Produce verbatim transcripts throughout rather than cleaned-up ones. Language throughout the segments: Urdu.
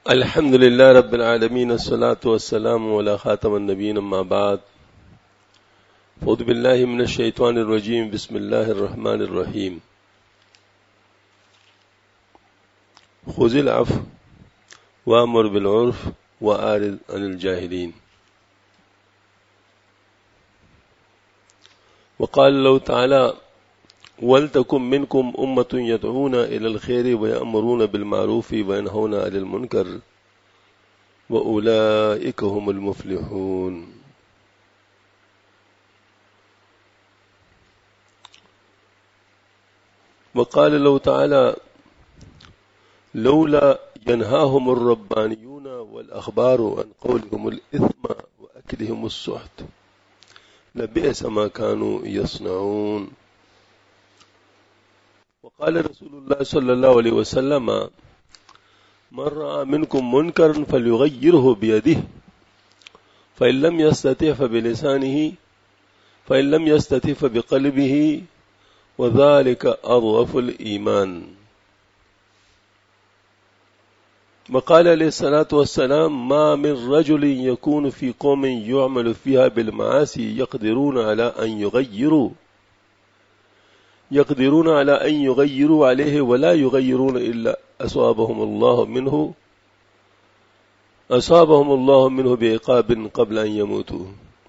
الحمد لله رب العالمين والصلاة والسلام على خاتم النبيين أما بعد أعوذ بالله من الشيطان الرجيم بسم الله الرحمن الرحيم خذ العفو وأمر بالعرف وأعرض عن الجاهلين. وقال الله تعالى وَلْتَكُنْ مِنْكُمْ أُمَّةٌ يَدْعُونَ إِلَى الْخَيْرِ وَيَأْمُرُونَ بِالْمَعْرُوفِ وَيَنْهَوْنَ عَنِ الْمُنْكَرِ وَأُولَئِكَ هُمُ الْمُفْلِحُونَ. وقال الله تعالى لولا ينهاهم الربانيون والأخبار عن قولهم الإثم وأكلهم السحت لبئس ما كانوا يصنعون. وقال رسول الله صلى الله عليه وسلم من رأى منكم منكرا فليغيره بيده فإن لم يستطع فبلسانه فإن لم يستطع فبقلبه وذلك أضعف الإيمان. وقال عليه الصلاة والسلام ما من رجل يكون في قوم يعمل فيها بالمعاصي يقدرون على أن يغيروا يقدرون على أن يغيروا عليه ولا يغيرون إلا أصابهم الله منه أصابهم الله منه بعقاب قبل أن يموتوا.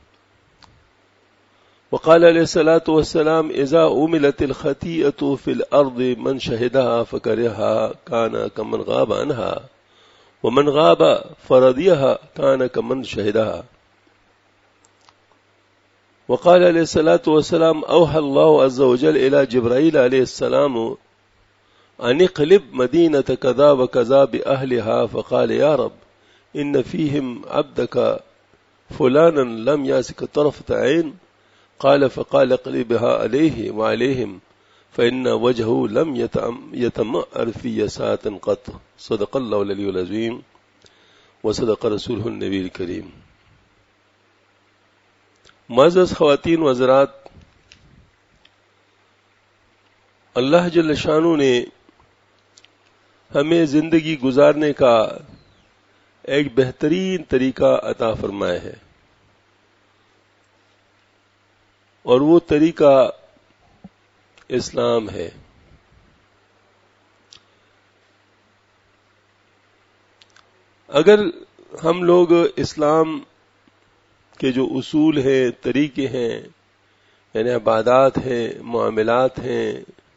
وقال عليه الصلاة والسلام إذا أملت الخطيئة في الأرض من شهدها فكرهها كان كمن غاب عنها ومن غاب فرضيها كان كمن شهدها. وقال عليه الصلاة والسلام أوحى الله عز وجل إلى جبرائيل عليه السلام أن اقلب مدينة كذا وكذا بأهلها فقال يا رب إن فيهم عبدك فلانا لم ياسك طرفة عين قال فقال اقلبها عليه وعليهم فإن وجهه لم يتمأر في ساعة قط. صدق الله العلي العظيم وصدق رسوله النبي الكريم. معزز خواتین و حضرات، اللہ جل شانہ نے ہمیں زندگی گزارنے کا ایک بہترین طریقہ عطا فرمایا ہے، اور وہ طریقہ اسلام ہے. اگر ہم لوگ اسلام کے جو اصول ہیں، طریقے ہیں، یعنی عبادات ہیں، معاملات ہیں،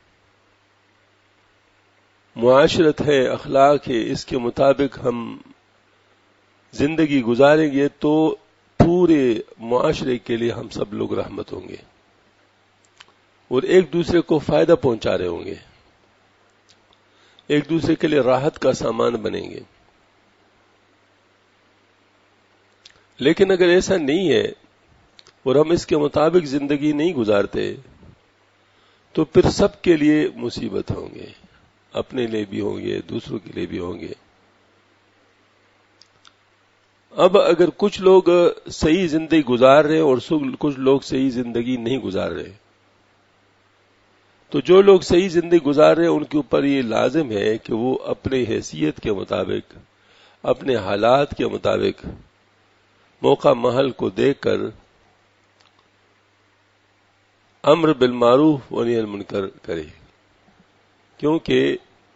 معاشرت ہے، اخلاق ہے، اس کے مطابق ہم زندگی گزاریں گے تو پورے معاشرے کے لیے ہم سب لوگ رحمت ہوں گے اور ایک دوسرے کو فائدہ پہنچا رہے ہوں گے، ایک دوسرے کے لیے راحت کا سامان بنیں گے. لیکن اگر ایسا نہیں ہے اور ہم اس کے مطابق زندگی نہیں گزارتے تو پھر سب کے لیے مصیبت ہوں گے، اپنے لیے بھی ہوں گے، دوسروں کے لیے بھی ہوں گے. اب اگر کچھ لوگ صحیح زندگی گزار رہے ہیں اور کچھ لوگ صحیح زندگی نہیں گزار رہے، تو جو لوگ صحیح زندگی گزار رہے ہیں ان کے اوپر یہ لازم ہے کہ وہ اپنے حیثیت کے مطابق، اپنے حالات کے مطابق، موقع محل کو دیکھ کر امر بالمعروف و نہی عن المنکر کرے، کیونکہ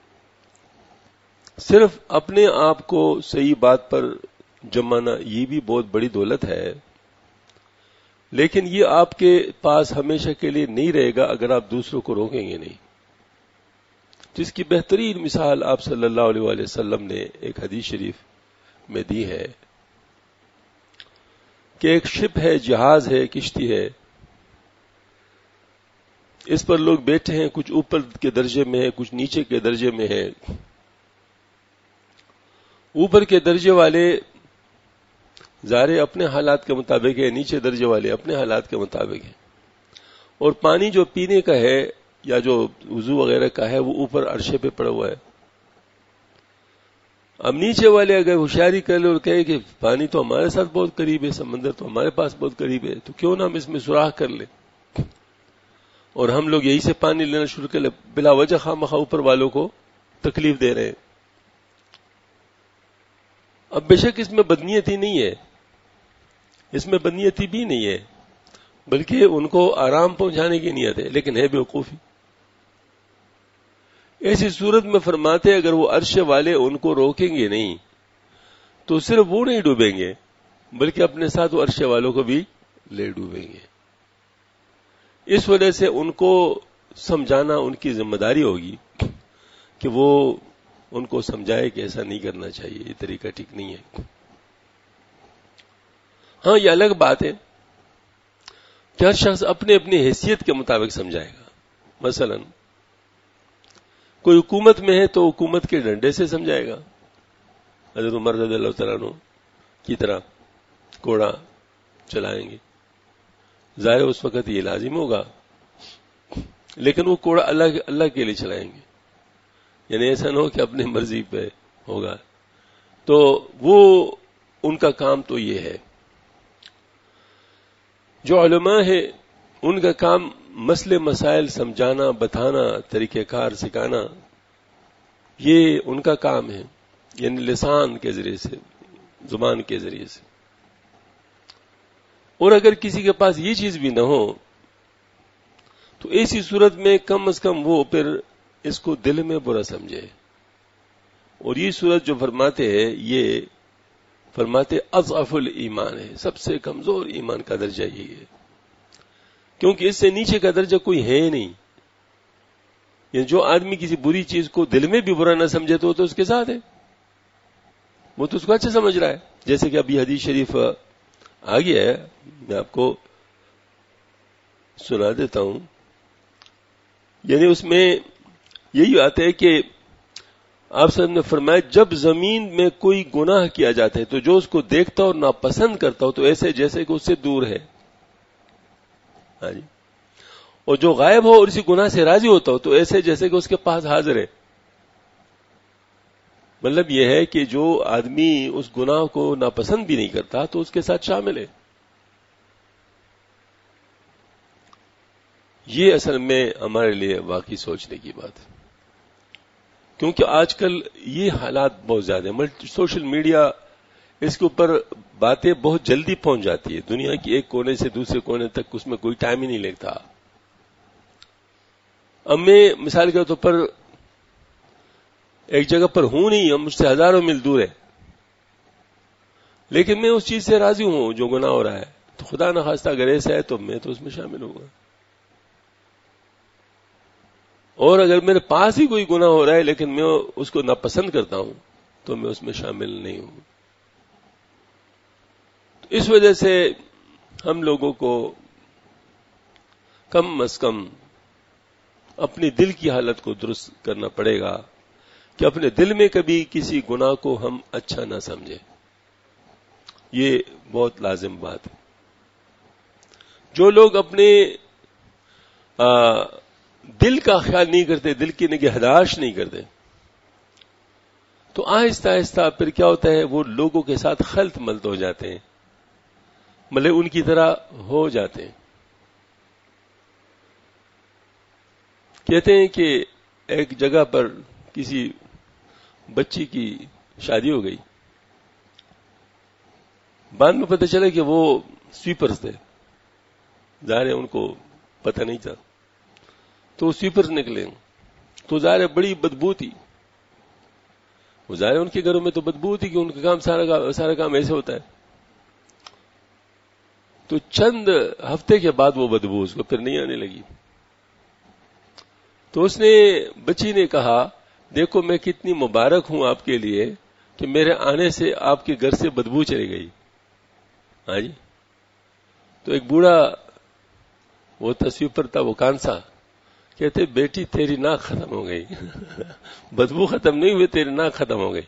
صرف اپنے آپ کو صحیح بات پر جمانا یہ بھی بہت بڑی دولت ہے، لیکن یہ آپ کے پاس ہمیشہ کے لیے نہیں رہے گا اگر آپ دوسروں کو روکیں گے نہیں. جس کی بہترین مثال آپ صلی اللہ علیہ وآلہ وسلم نے ایک حدیث شریف میں دی ہے کہ ایک شپ ہے، جہاز ہے، کشتی ہے، اس پر لوگ بیٹھے ہیں، کچھ اوپر کے درجے میں ہیں، کچھ نیچے کے درجے میں ہیں. اوپر کے درجے والے ظاہر اپنے حالات کے مطابق ہے، نیچے درجے والے اپنے حالات کے مطابق ہیں، اور پانی جو پینے کا ہے یا جو وضو وغیرہ کا ہے وہ اوپر عرشے پہ پڑا ہوا ہے. اب نیچے والے اگر ہوشیاری کر لے اور کہے کہ پانی تو ہمارے ساتھ بہت قریب ہے، سمندر تو ہمارے پاس بہت قریب ہے، تو کیوں نہ ہم اس میں سوراخ کر لیں اور ہم لوگ یہی سے پانی لینا شروع کر لیں، بلا وجہ خواہ مخواہ اوپر والوں کو تکلیف دے رہے ہیں. اب بے شک اس میں بدنیتی نہیں ہے، اس میں بدنیتی بھی نہیں ہے، بلکہ ان کو آرام پہنچانے کی نیت ہے، لیکن ہے بیوقوفی۔ ایسی صورت میں فرماتے اگر وہ عرش والے ان کو روکیں گے نہیں تو صرف وہ نہیں ڈوبیں گے بلکہ اپنے ساتھ وہ عرش والوں کو بھی لے ڈوبیں گے۔ اس وجہ سے ان کو سمجھانا ان کی ذمہ داری ہوگی کہ وہ ان کو سمجھائے کہ ایسا نہیں کرنا چاہیے، یہ طریقہ ٹھیک نہیں ہے۔ ہاں یہ الگ بات ہے کہ ہر شخص اپنے اپنی حیثیت کے مطابق سمجھائے گا۔ مثلا کوئی حکومت میں ہے تو حکومت کے ڈنڈے سے سمجھائے گا، حضرت عمر رضی اللہ تعالیٰ عنہ کی طرح کوڑا چلائیں گے، ظاہر اس وقت یہ لازم ہوگا، لیکن وہ کوڑا اللہ اللہ کے لیے چلائیں گے، یعنی ایسا نہ ہو کہ اپنی مرضی پہ ہوگا۔ تو وہ ان کا کام تو یہ ہے۔ جو علماء ہے ان کا کام مسئلے مسائل سمجھانا، بتانا، طریقہ کار سکھانا، یہ ان کا کام ہے، یعنی لسان کے ذریعے سے، زبان کے ذریعے سے۔ اور اگر کسی کے پاس یہ چیز بھی نہ ہو تو ایسی صورت میں کم از کم وہ پھر اس کو دل میں برا سمجھے، اور یہ صورت جو فرماتے ہیں یہ فرماتے اضعف الایمان ہے، سب سے کمزور ایمان کا درجہ یہ ہے، کیونکہ اس سے نیچے کا درجہ کوئی ہے نہیں۔ یعنی جو آدمی کسی بری چیز کو دل میں بھی برا نہ سمجھے تو, تو اس کے ساتھ ہے، وہ تو اس کو اچھا سمجھ رہا ہے۔ جیسے کہ ابھی حدیث شریف آ گیا ہے، میں آپ کو سنا دیتا ہوں۔ یعنی اس میں یہی آتا ہے کہ آپ صاحب نے فرمایا جب زمین میں کوئی گناہ کیا جاتا ہے تو جو اس کو دیکھتا اور ناپسند کرتا ہو تو ایسے جیسے کہ اس سے دور ہے، ہاں جی، اور جو غائب ہو اور اسی گناہ سے راضی ہوتا ہو تو ایسے جیسے کہ اس کے پاس حاضر ہے۔ مطلب یہ ہے کہ جو آدمی اس گناہ کو ناپسند بھی نہیں کرتا تو اس کے ساتھ شامل ہے۔ یہ اصل میں ہمارے لیے واقعی سوچنے کی بات ہے، کیونکہ آج کل یہ حالات بہت زیادہ ہیں، سوشل میڈیا اس کے اوپر باتیں بہت جلدی پہنچ جاتی ہے، دنیا کی ایک کونے سے دوسرے کونے تک اس میں کوئی ٹائم ہی نہیں لگتا۔ اب میں مثال کے طور پر ایک جگہ پر ہوں نہیں، ہم مجھ سے ہزاروں میل دور ہے، لیکن میں اس چیز سے راضی ہوں جو گناہ ہو رہا ہے، تو خدا نخواستہ اگر ایسا ہے تو میں تو اس میں شامل ہوں گا۔ اور اگر میرے پاس ہی کوئی گناہ ہو رہا ہے لیکن میں اس کو ناپسند کرتا ہوں تو میں اس میں شامل نہیں ہوں۔ تو اس وجہ سے ہم لوگوں کو کم از کم اپنی دل کی حالت کو درست کرنا پڑے گا کہ اپنے دل میں کبھی کسی گناہ کو ہم اچھا نہ سمجھیں، یہ بہت لازم بات ہے۔ جو لوگ اپنے آ, دل کا خیال نہیں کرتے، دل کی نگہداشت نہیں کرتے، تو آہستہ آہستہ پھر کیا ہوتا ہے، وہ لوگوں کے ساتھ خلط ملط ہو جاتے ہیں، مطلب ان کی طرح ہو جاتے ہیں۔ کہتے ہیں کہ ایک جگہ پر کسی بچی کی شادی ہو گئی، بعد میں پتہ چلا کہ وہ سویپرز تھے، ظاہر ہے ان کو پتہ نہیں تھا، تو وہ سویپرز نکلے، تو ظاہر ہے بڑی بدبو تھی، وہ ظاہر ہے ان کے گھروں میں تو بدبو تھی کہ ان کا کام سارا سارا کام ایسے ہوتا ہے۔ تو چند ہفتے کے بعد وہ بدبو اس کو پھر نہیں آنے لگی، تو اس نے بچی نے کہا دیکھو میں کتنی مبارک ہوں آپ کے لیے کہ میرے آنے سے آپ کے گھر سے بدبو چلی گئی۔ ہاں جی، تو ایک بوڑھا وہ تصویر پر تھا، وہ کانسا، کہتے بیٹی تیری ناک ختم ہو گئی بدبو ختم نہیں ہوئی، تیری ناک ختم ہو گئی۔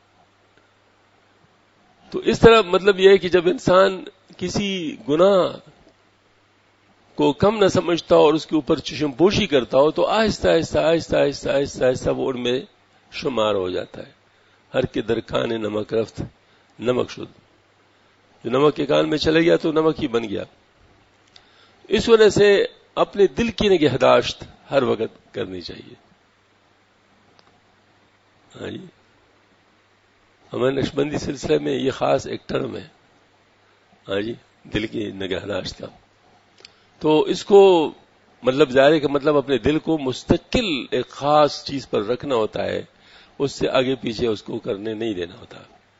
تو اس طرح مطلب یہ ہے کہ جب انسان کسی گناہ کو کم نہ سمجھتا ہو اور اس کے اوپر چشم پوشی کرتا ہو تو آہستہ آہستہ آہستہ آہستہ آہستہ آہستہ وہ ان میں شمار ہو جاتا ہے۔ ہر کے در کان نمک رفت نمک شد، جو نمک کے کان میں چلے گیا تو نمک ہی بن گیا۔ اس وجہ سے اپنے دل کی نگہداشت ہر وقت کرنی چاہیے۔ ہاں جی، ہمارے نقشبندی سلسلے میں یہ خاص ایک ٹرم ہے، ہاں جی، دل کی نگہداشت کا. تو اس کو مطلب ظاہر کا مطلب اپنے دل کو مستقل ایک خاص چیز پر رکھنا ہوتا ہے، اس سے آگے پیچھے اس کو کرنے نہیں دینا ہوتا.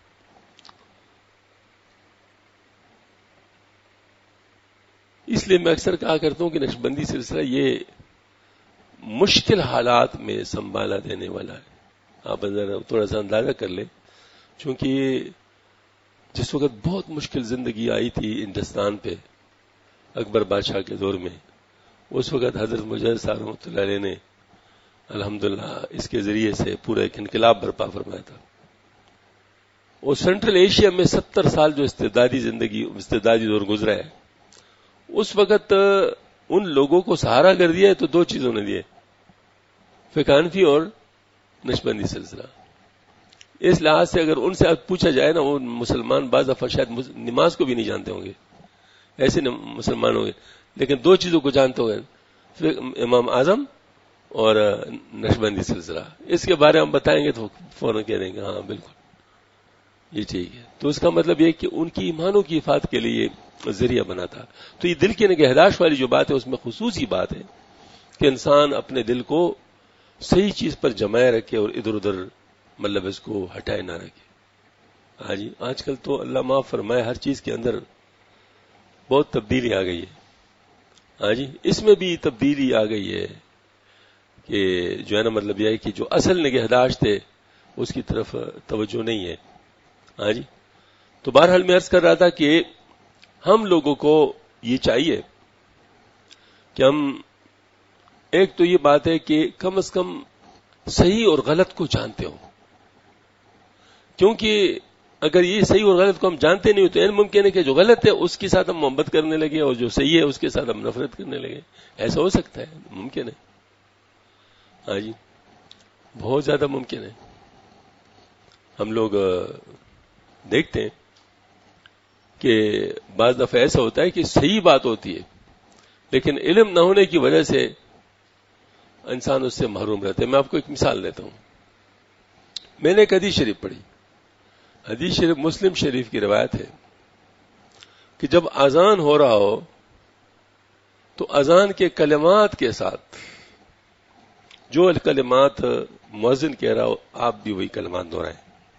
اس لیے میں اکثر کہا کرتا ہوں کہ نقشبندی سلسلہ یہ مشکل حالات میں سنبھالا دینے والا ہے. آپ ذرا تھوڑا سا اندازہ کر لیں، چونکہ جس وقت بہت مشکل زندگی آئی تھی ہندوستان پہ اکبر بادشاہ کے دور میں، اس وقت حضرت مجاہد صاحب رحمۃ اللہ علیہ نے الحمدللہ اس کے ذریعے سے پورا ایک انقلاب برپا فرمایا تھا. اور سینٹرل ایشیا میں ستر سال جو استبدادی زندگی استبدادی دور گزرا ہے، اس وقت ان لوگوں کو سہارا کر دیا ہے تو دو چیزوں نے دیے، فقہ حنفی اور نقشبندی سلسلہ. اس لحاظ سے اگر ان سے پوچھا جائے نا، وہ مسلمان بعض دفعہ شاید نماز کو بھی نہیں جانتے ہوں گے، ایسے مسلمان ہوں گے، لیکن دو چیزوں کو جانتے ہوں گے، امام اعظم اور نقشبندی سلسلہ. اس کے بارے میں ہم بتائیں گے تو فوراً کہہ دیں گے ہاں بالکل یہ ٹھیک ہے. تو اس کا مطلب یہ کہ ان کی ایمانوں کی حفاظت کے لیے ذریعہ بنا تھا. تو یہ دل کی نگہداشت والی جو بات ہے اس میں خصوصی بات ہے کہ انسان اپنے دل کو صحیح چیز پر جمائے رکھے اور ادھر ادھر مطلب اس کو ہٹائے نہ رکھے. ہاں جی، آج کل تو اللہ معاف فرمائے ہر چیز کے اندر بہت تبدیلی آ گئی ہے. ہاں جی، اس میں بھی تبدیلی آ گئی ہے کہ جو ہے نا مطلب یہ ہے کہ جو اصل نگہداشت ہے اس کی طرف توجہ نہیں ہے. ہاں جی، تو بہرحال میں عرض کر رہا تھا کہ ہم لوگوں کو یہ چاہیے کہ ہم ایک تو یہ بات ہے کہ کم از کم صحیح اور غلط کو جانتے ہوں، کیونکہ اگر یہ صحیح اور غلط کو ہم جانتے نہیں ہو تو این ممکن ہے کہ جو غلط ہے اس کے ساتھ ہم محبت کرنے لگے اور جو صحیح ہے اس کے ساتھ ہم نفرت کرنے لگے. ایسا ہو سکتا ہے، ممکن ہے. ہاں جی، بہت زیادہ ممکن ہے. ہم لوگ دیکھتے ہیں کہ بعض دفعہ ایسا ہوتا ہے کہ صحیح بات ہوتی ہے لیکن علم نہ ہونے کی وجہ سے انسان اس سے محروم رہتا ہے. میں آپ کو ایک مثال دیتا ہوں. میں نے ایک حدیث شریف پڑھی، حدیث شریف مسلم شریف کی روایت ہے کہ جب اذان ہو رہا ہو تو اذان کے کلمات کے ساتھ جو کلمات مؤذن کہہ رہا ہو آپ بھی وہی کلمات دہرائیں.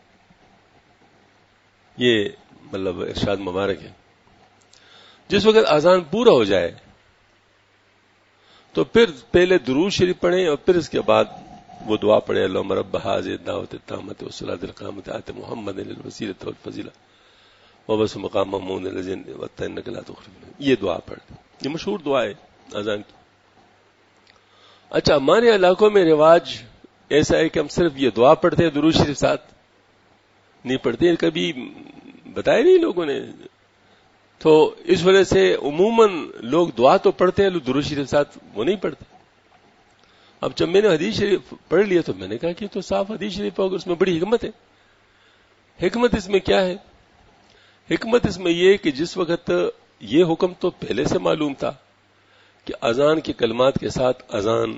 یہ مطلب ارشاد مبارک ہے. جس وقت اذان پورا ہو جائے تو پھر پہلے درود شریف پڑھیں اور پھر اس کے بعد وہ دعا پڑھیں، اللہم رب هذه الدعوة التامة والصلاة القائمة آت محمد الوسیلة والفضیلة وابعثه مقام محمود الذی وعدته انک لا تخلف الميعاد. یہ دعا پڑھ، یہ مشہور دعا ہے اذان کی. اچھا، ہمارے علاقوں میں رواج ایسا ہے کہ ہم صرف یہ دعا پڑھتے ہیں، درود شریف ساتھ نہیں پڑھتے، کبھی بتایا نہیں لوگوں نے. تو اس وجہ سے عموماً لوگ دعا تو پڑھتے ہیں، لوگ درود شریف ساتھ وہ نہیں پڑھتے. اب جب میں نے حدیث شریف پڑھ لیا تو میں نے کہا کہ تو صاف حدیث شریف ہوگا، اس میں بڑی حکمت ہے. حکمت اس میں کیا ہے؟ حکمت اس میں یہ کہ جس وقت یہ حکم تو پہلے سے معلوم تھا کہ اذان کے کلمات کے ساتھ اذان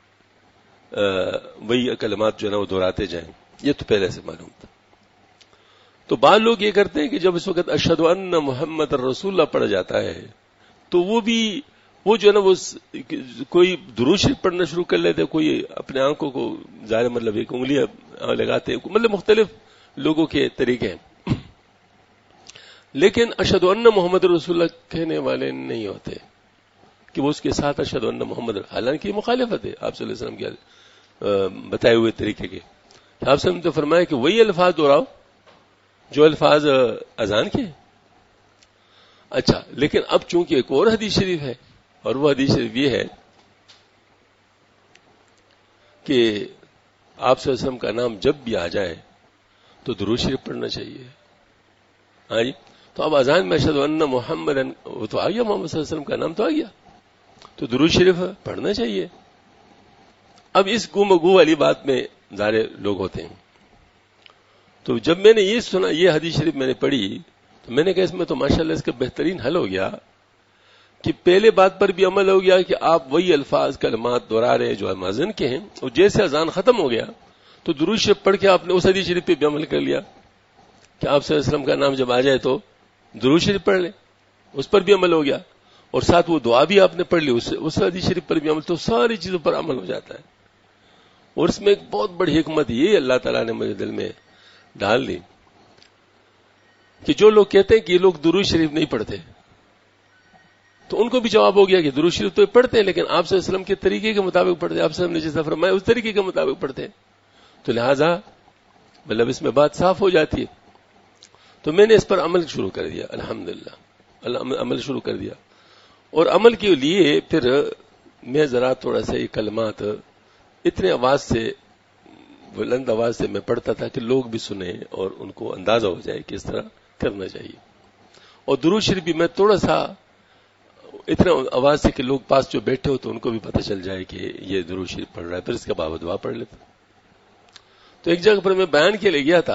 وہی کلمات جو ہے نا وہ دہراتے جائیں، یہ تو پہلے سے معلوم تھا. تو بعض لوگ یہ کرتے ہیں کہ جب اس وقت اشہد ان محمد رسول اللہ پڑھا جاتا ہے تو وہ بھی وہ جو ہے نا وہ کوئی درود شریف پڑھنا شروع کر لیتے، کوئی اپنے آنکھوں کو ظاہر مطلب ایک انگلیاں لگاتے، مطلب مختلف لوگوں کے طریقے ہیں. لیکن اشہد ان محمد رسول اللہ کہنے والے نہیں ہوتے کہ وہ اس کے ساتھ اشہد ان محمد، حالانکہ یہ مخالفت ہے آپ صلی اللہ علیہ وسلم کے بتائے ہوئے طریقے کے. آپ صلی اللہ علیہ وسلم نے فرمایا کہ وہی الفاظ دہراؤ جو الفاظ اذان کے. اچھا، لیکن اب چونکہ ایک اور حدیث شریف ہے اور وہ حدیث شریف یہ ہے کہ آپ صلی اللہ علیہ وسلم کا نام جب بھی آ جائے تو درود شریف پڑھنا چاہیے. ہاں جی، تو اب اذان میں اشہد ان محمد وہ تو آ گیا، محمد صلی اللہ علیہ وسلم کا نام تو آ گیا، تو درود شریف پڑھنا چاہیے. اب اس گو والی بات میں ظاہر لوگ ہوتے ہیں. تو جب میں نے یہ سنا، یہ حدیث شریف میں نے پڑھی تو میں نے کہا اس میں تو ماشاءاللہ اس کا بہترین حل ہو گیا کہ پہلے بات پر بھی عمل ہو گیا کہ آپ وہی الفاظ کلمات دہرا رہے جو مؤذن کے ہیں، اور جیسے اذان ختم ہو گیا تو درود شریف پڑھ کے آپ نے اس حدیث شریف پہ بھی عمل کر لیا. کہ آپ صلی اللہ علیہ وسلم کا نام جب آ جائے تو درود شریف پڑھ لیں، اس پر بھی عمل ہو گیا، اور ساتھ وہ دعا بھی آپ نے پڑھ لی، اس حدیث شریف پر بھی عمل، تو ساری چیزوں پر عمل ہو جاتا ہے. اور اس میں ایک بہت بڑی حکمت یہ اللہ تعالیٰ نے مجھے دل میں ڈال دی کہ جو لوگ کہتے ہیں کہ یہ لوگ درود شریف نہیں پڑھتے، تو ان کو بھی جواب ہو گیا کہ درود شریف تو پڑھتے ہیں لیکن آپ صلی اللہ علیہ وسلم کے طریقے کے مطابق پڑھتے ہیں، آپ صلی اللہ علیہ وسلم نے جیسا فرمایا اس طریقے کے مطابق پڑھتے ہیں، تو لہذا مطلب اس میں بات صاف ہو جاتی ہے. تو میں نے اس پر عمل شروع کر دیا، الحمدللہ عمل شروع کر دیا. اور عمل کے لیے پھر میں ذرا تھوڑا سا یہ کلمات اتنے آواز سے، بلند آواز سے میں پڑھتا تھا کہ لوگ بھی سنیں اور ان کو اندازہ ہو جائے کہ اس طرح کرنا چاہیے. اور درود شریف بھی میں تھوڑا سا اتنا آواز سے کہ لوگ پاس جو بیٹھے ہو تو ان کو بھی پتہ چل جائے کہ یہ درود شریف پڑھ رہا ہے، پھر اس کے بعد دعا پڑھ لیتا. تو ایک جگہ پر میں بیان کے لیے گیا تھا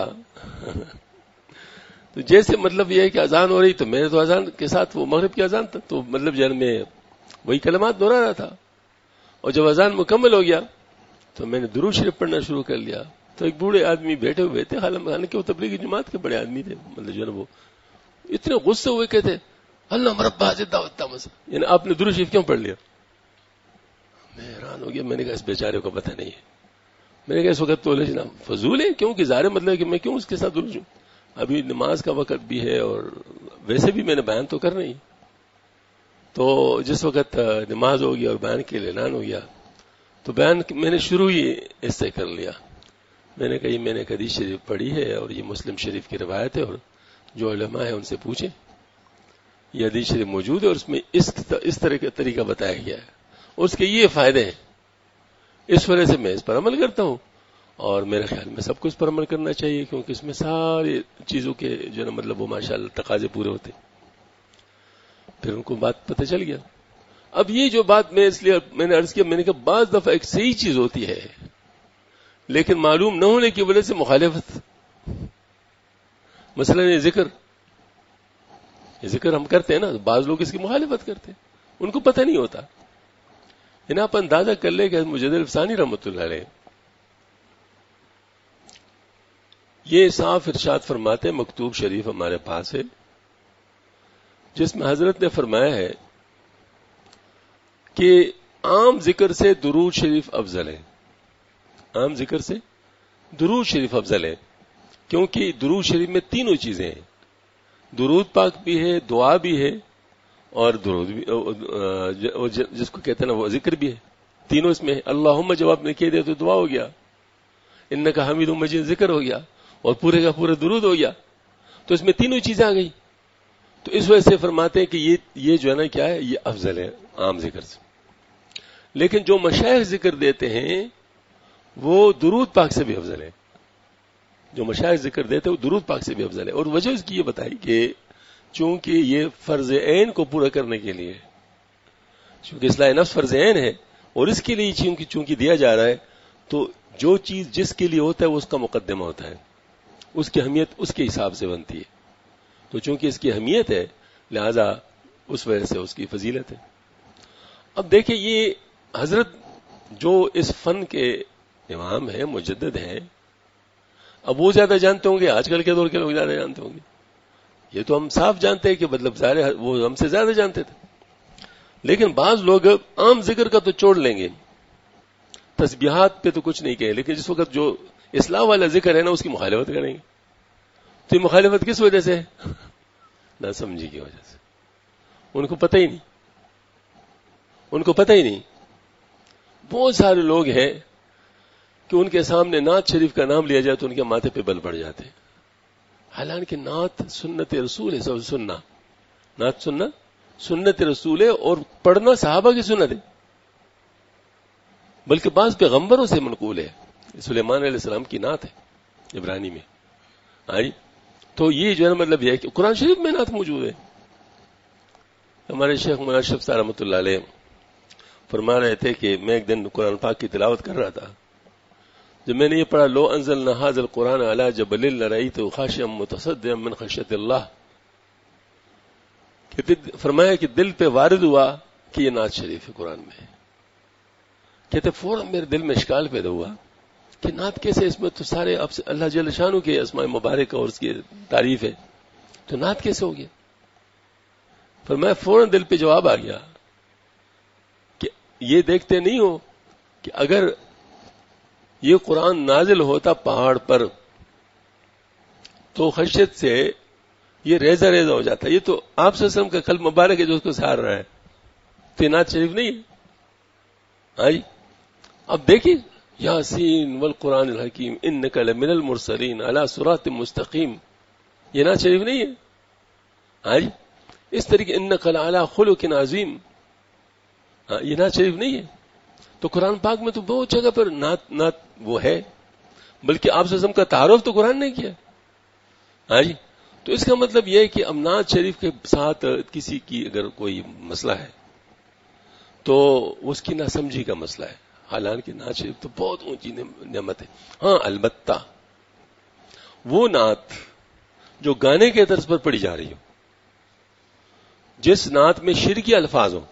تو جیسے مطلب یہ ہے کہ اذان ہو رہی تو میں نے تو اذان کے ساتھ وہ مغرب کی اذان تھا تو مطلب جن میں وہی کلمات دہرا رہا تھا، اور جب اذان مکمل ہو گیا تو میں نے درود شریف پڑھنا شروع کر لیا. تو ایک بوڑھے آدمی بیٹھے ہوئے تھے، حالانکہ وہ تبلیغی جماعت کے بڑے آدمی تھے، مطلب جو ہے وہ اتنے غصے ہوئے کہتے اللہ مربع دعوت تمس، یعنی آپ نے درود شریف کیوں پڑھ لیا؟ میں حیران ہو گیا، میں نے کہا اس بیچارے کو پتہ نہیں ہے. میں نے کہا اس وقت تو جناب فضول ہے، کیوں کہ ظاہر مطلب ہے کہ میں کیوں اس کے ساتھ درود شریف، ابھی نماز کا وقت بھی ہے اور ویسے بھی میں نے بیان تو کرنا ہی. تو جس وقت نماز ہو گیا اور بیان کے لیے اعلان ہو گیا تو بیان میں نے شروع ہی اس سے کر لیا. میں نے کہا یہ میں نے حدیث شریف پڑھی ہے اور یہ مسلم شریف کی روایت ہے، اور جو علماء ہیں ان سے پوچھیں، یہ حدیث شریف موجود ہے اور اس میں اس اس طرح کا طریقہ بتایا گیا ہے، اس کے یہ فائدے ہیں، اس وجہ سے میں اس پر عمل کرتا ہوں. اور میرے خیال میں سب کو اس پر عمل کرنا چاہیے کیونکہ اس میں ساری چیزوں کے جو ہے مطلب وہ ماشاءاللہ تقاضے پورے ہوتے. پھر ان کو بات پتہ چل گیا. اب یہ جو بات میں اس لیے میں نے عرض کیا، میں نے کہا بعض دفعہ ایک صحیح چیز ہوتی ہے لیکن معلوم نہ ہونے کی وجہ سے مخالفت. مثلا یہ ذکر یہ ذکر ہم کرتے ہیں نا، بعض لوگ اس کی مخالفت کرتے ہیں، ان کو پتہ نہیں ہوتا. انہیں آپ اندازہ کر لیں کہ مجدد الفسانی رحمۃ اللہ علیہ یہ صاف ارشاد فرماتے، مکتوب شریف ہمارے پاس ہے جس میں حضرت نے فرمایا ہے کہ عام ذکر سے درود شریف افضل ہے. عام ذکر سے درود شریف افضل ہے کیونکہ درود شریف میں تینوں چیزیں ہیں، درود پاک بھی ہے، دعا بھی ہے، اور درود بھی جس کو کہتے ہیں نا وہ ذکر بھی ہے. تینوں اس میں ہے. اللہم جب آپ نے کہہ دیا تو دعا ہو گیا، انکا حمید مجید ذکر ہو گیا، اور پورے کا پورا درود ہو گیا. تو اس میں تینوں چیزیں آ گئی. تو اس وجہ سے فرماتے ہیں کہ یہ یہ جو ہے نا کیا ہے، یہ افضل ہے عام ذکر سے. لیکن جو مشائخ ذکر دیتے ہیں وہ درود پاک سے بھی افضل ہے. جو مشائخ ذکر دیتے ہیں وہ درود پاک سے بھی افضل ہے. اور وجہ اس کی یہ بتائی کہ چونکہ یہ فرض عین کو پورا کرنے کے لیے، چونکہ اصلاح نفس فرض عین ہے اور اس کے لیے چونکہ چونکہ دیا جا رہا ہے، تو جو چیز جس کے لیے ہوتا ہے وہ اس کا مقدمہ ہوتا ہے، اس کی اہمیت اس کے حساب سے بنتی ہے. تو چونکہ اس کی اہمیت ہے لہذا اس وجہ سے اس کی فضیلت ہے. اب دیکھیں یہ حضرت جو اس فن کے امام ہیں، مجدد ہیں، اب وہ زیادہ جانتے ہوں گے، آج کل کے دور کے لوگ زیادہ جانتے ہوں گے. یہ تو ہم صاف جانتے ہیں کہ مطلب ظاہر وہ ہم سے زیادہ جانتے تھے. لیکن بعض لوگ عام ذکر کا تو چھوڑ لیں گے، تسبیحات پہ تو کچھ نہیں کہیں، لیکن جس وقت جو اصلاح والا ذکر ہے نا اس کی مخالفت کریں گے. تو یہ مخالفت کس وجہ سے ہے؟ نہ سمجھی کی وجہ سے. ان کو پتہ ہی نہیں ان کو پتہ ہی نہیں بہت سارے لوگ ہیں کہ ان کے سامنے نعت شریف کا نام لیا جائے تو ان کے ماتھے پہ بل پڑ جاتے ہیں، حالانکہ نعت سنت رسول ہے. سب سننا نعت سننا سنت رسول ہے اور پڑھنا صحابہ کی سنت ہے، بلکہ بعض پیغمبروں سے منقول ہے. سلیمان علیہ السلام کی نعت ہے عبرانی میں. آئی تو یہ جو ہے مطلب یہ ہے کہ قرآن شریف میں نعت موجود ہے. ہمارے شیخ مولانا اشرف صاحب رحمۃ اللہ علیہ فرما رہے تھے کہ میں ایک دن قرآن پاک کی تلاوت کر رہا تھا، جب میں نے یہ پڑھا لو انزلنا ھذا القرآن علی جبل لرأیتہ خاشعا متصدعا من خشیۃ اللہ، کہ فرمایا کہ دل پہ وارد ہوا کہ یہ نعت شریف ہے قرآن میں. کہتے فوراً میرے دل میں اشکال پیدا ہوا کہ نعت کیسے، اس میں تو سارے اب سے اللہ جل شانہ کے اسماء مبارک اور اس کی تعریف ہے، تو نعت کیسے ہو گیا؟ پر میں فوراً دل پہ جواب آ گیا کہ یہ دیکھتے نہیں ہو کہ اگر یہ قرآن نازل ہوتا پہاڑ پر تو خشیت سے یہ ریزہ ریزہ ہو جاتا. یہ تو آپ صلی اللہ علیہ وسلم کا قلب مبارک ہے جو اس کو سہار رہا ہے، تو نعت شریف نہیں ہے. ہاں جی، اب دیکھیے یاسین والقرآن الحکیم انک لمن المرسلین علی صراط مستقیم، یہ نعت شریف نہیں ہے. ہاں جی، اس طریقے انک لعلی خلق عظیم، ہاں یہ نعت شریف نہیں ہے. تو قرآن پاک میں تو بہت جگہ پر نعت نعت وہ ہے، بلکہ آپ صلی اللہ علیہ وسلم کا تعارف تو قرآن نے کیا. ہاں جی، تو اس کا مطلب یہ ہے کہ اب نعت شریف کے ساتھ کسی کی اگر کوئی مسئلہ ہے تو اس کی ناسمجھی کا مسئلہ ہے، حالانکہ نعت شریف تو بہت اونچی نعمت ہے. ہاں البتہ وہ نعت جو گانے کے طرز پر پڑھی جا رہی ہو، جس نعت میں شرکی الفاظ ہوں،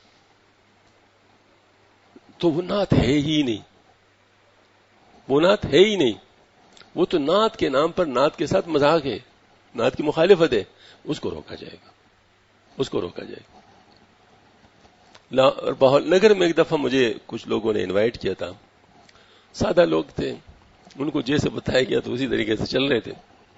تو وہ نعت ہے ہی نہیں، وہ نعت ہے ہی نہیں. وہ تو نعت کے نام پر نعت کے ساتھ مذاق ہے، نعت کی مخالفت ہے، اس کو روکا جائے گا، اس کو روکا جائے گا. بہت نگر میں ایک دفعہ مجھے کچھ لوگوں نے انوائٹ کیا تھا، سادہ لوگ تھے، ان کو جیسے بتایا گیا تو اسی طریقے سے چل رہے تھے.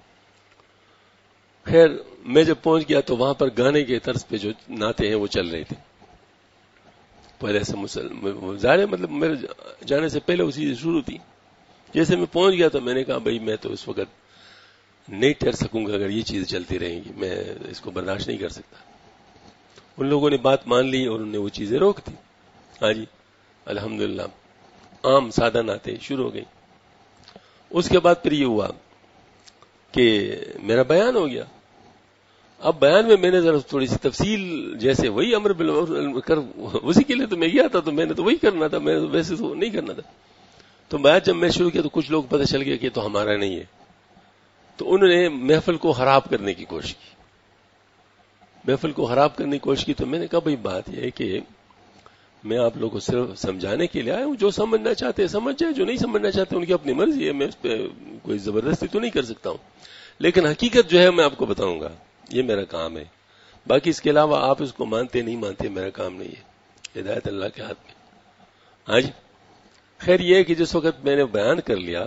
خیر میں جب پہنچ گیا تو وہاں پر گانے کے طرز پہ جو نعتیں ہیں وہ چل رہی تھے. پہلے سے مسلم ظاہر مطلب میرے جانے سے پہلے اسی سے شروع تھی. جیسے میں پہنچ گیا تو میں نے کہا بھائی میں تو اس وقت نہیں ٹھہر سکوں گا اگر یہ چیز چلتی رہیں گی، میں اس کو برداشت نہیں کر سکتا. ان لوگوں نے بات مان لی اور انہوں نے وہ چیزیں روک دی. ہاں جی الحمدللہ عام سادہ نعتیں شروع ہو گئی. اس کے بعد پھر یہ ہوا کہ میرا بیان ہو گیا. اب بیان میں میں نے ذرا تھوڑی سی تفصیل، جیسے وہی امر بالمعروف کر، اسی کے لیے تو میں گیا تھا، تو میں نے تو وہی کرنا تھا، میں ویسے تو نہیں کرنا تھا. تو بیان جب میں شروع کیا تو کچھ لوگ پتہ چل گیا کہ تو ہمارا نہیں ہے، تو انہوں نے محفل کو خراب کرنے کی کوشش کی، محفل کو خراب کرنے کی کوشش کی. تو میں نے کہا بھائی بات یہ ہے کہ میں آپ لوگوں کو صرف سمجھانے کے لیے آیا ہوں، جو سمجھنا چاہتے ہیں سمجھ جائے، جو نہیں سمجھنا چاہتے ان کی اپنی مرضی ہے، میں اس پہ کوئی زبردستی تو نہیں کر سکتا ہوں. لیکن حقیقت جو ہے میں آپ کو بتاؤں گا، یہ میرا کام ہے. باقی اس کے علاوہ آپ اس کو مانتے نہیں مانتے میرا کام نہیں ہے، ہدایت اللہ کے ہاتھ میں. ہاں جی، خیر یہ ہے کہ جس وقت میں نے بیان کر لیا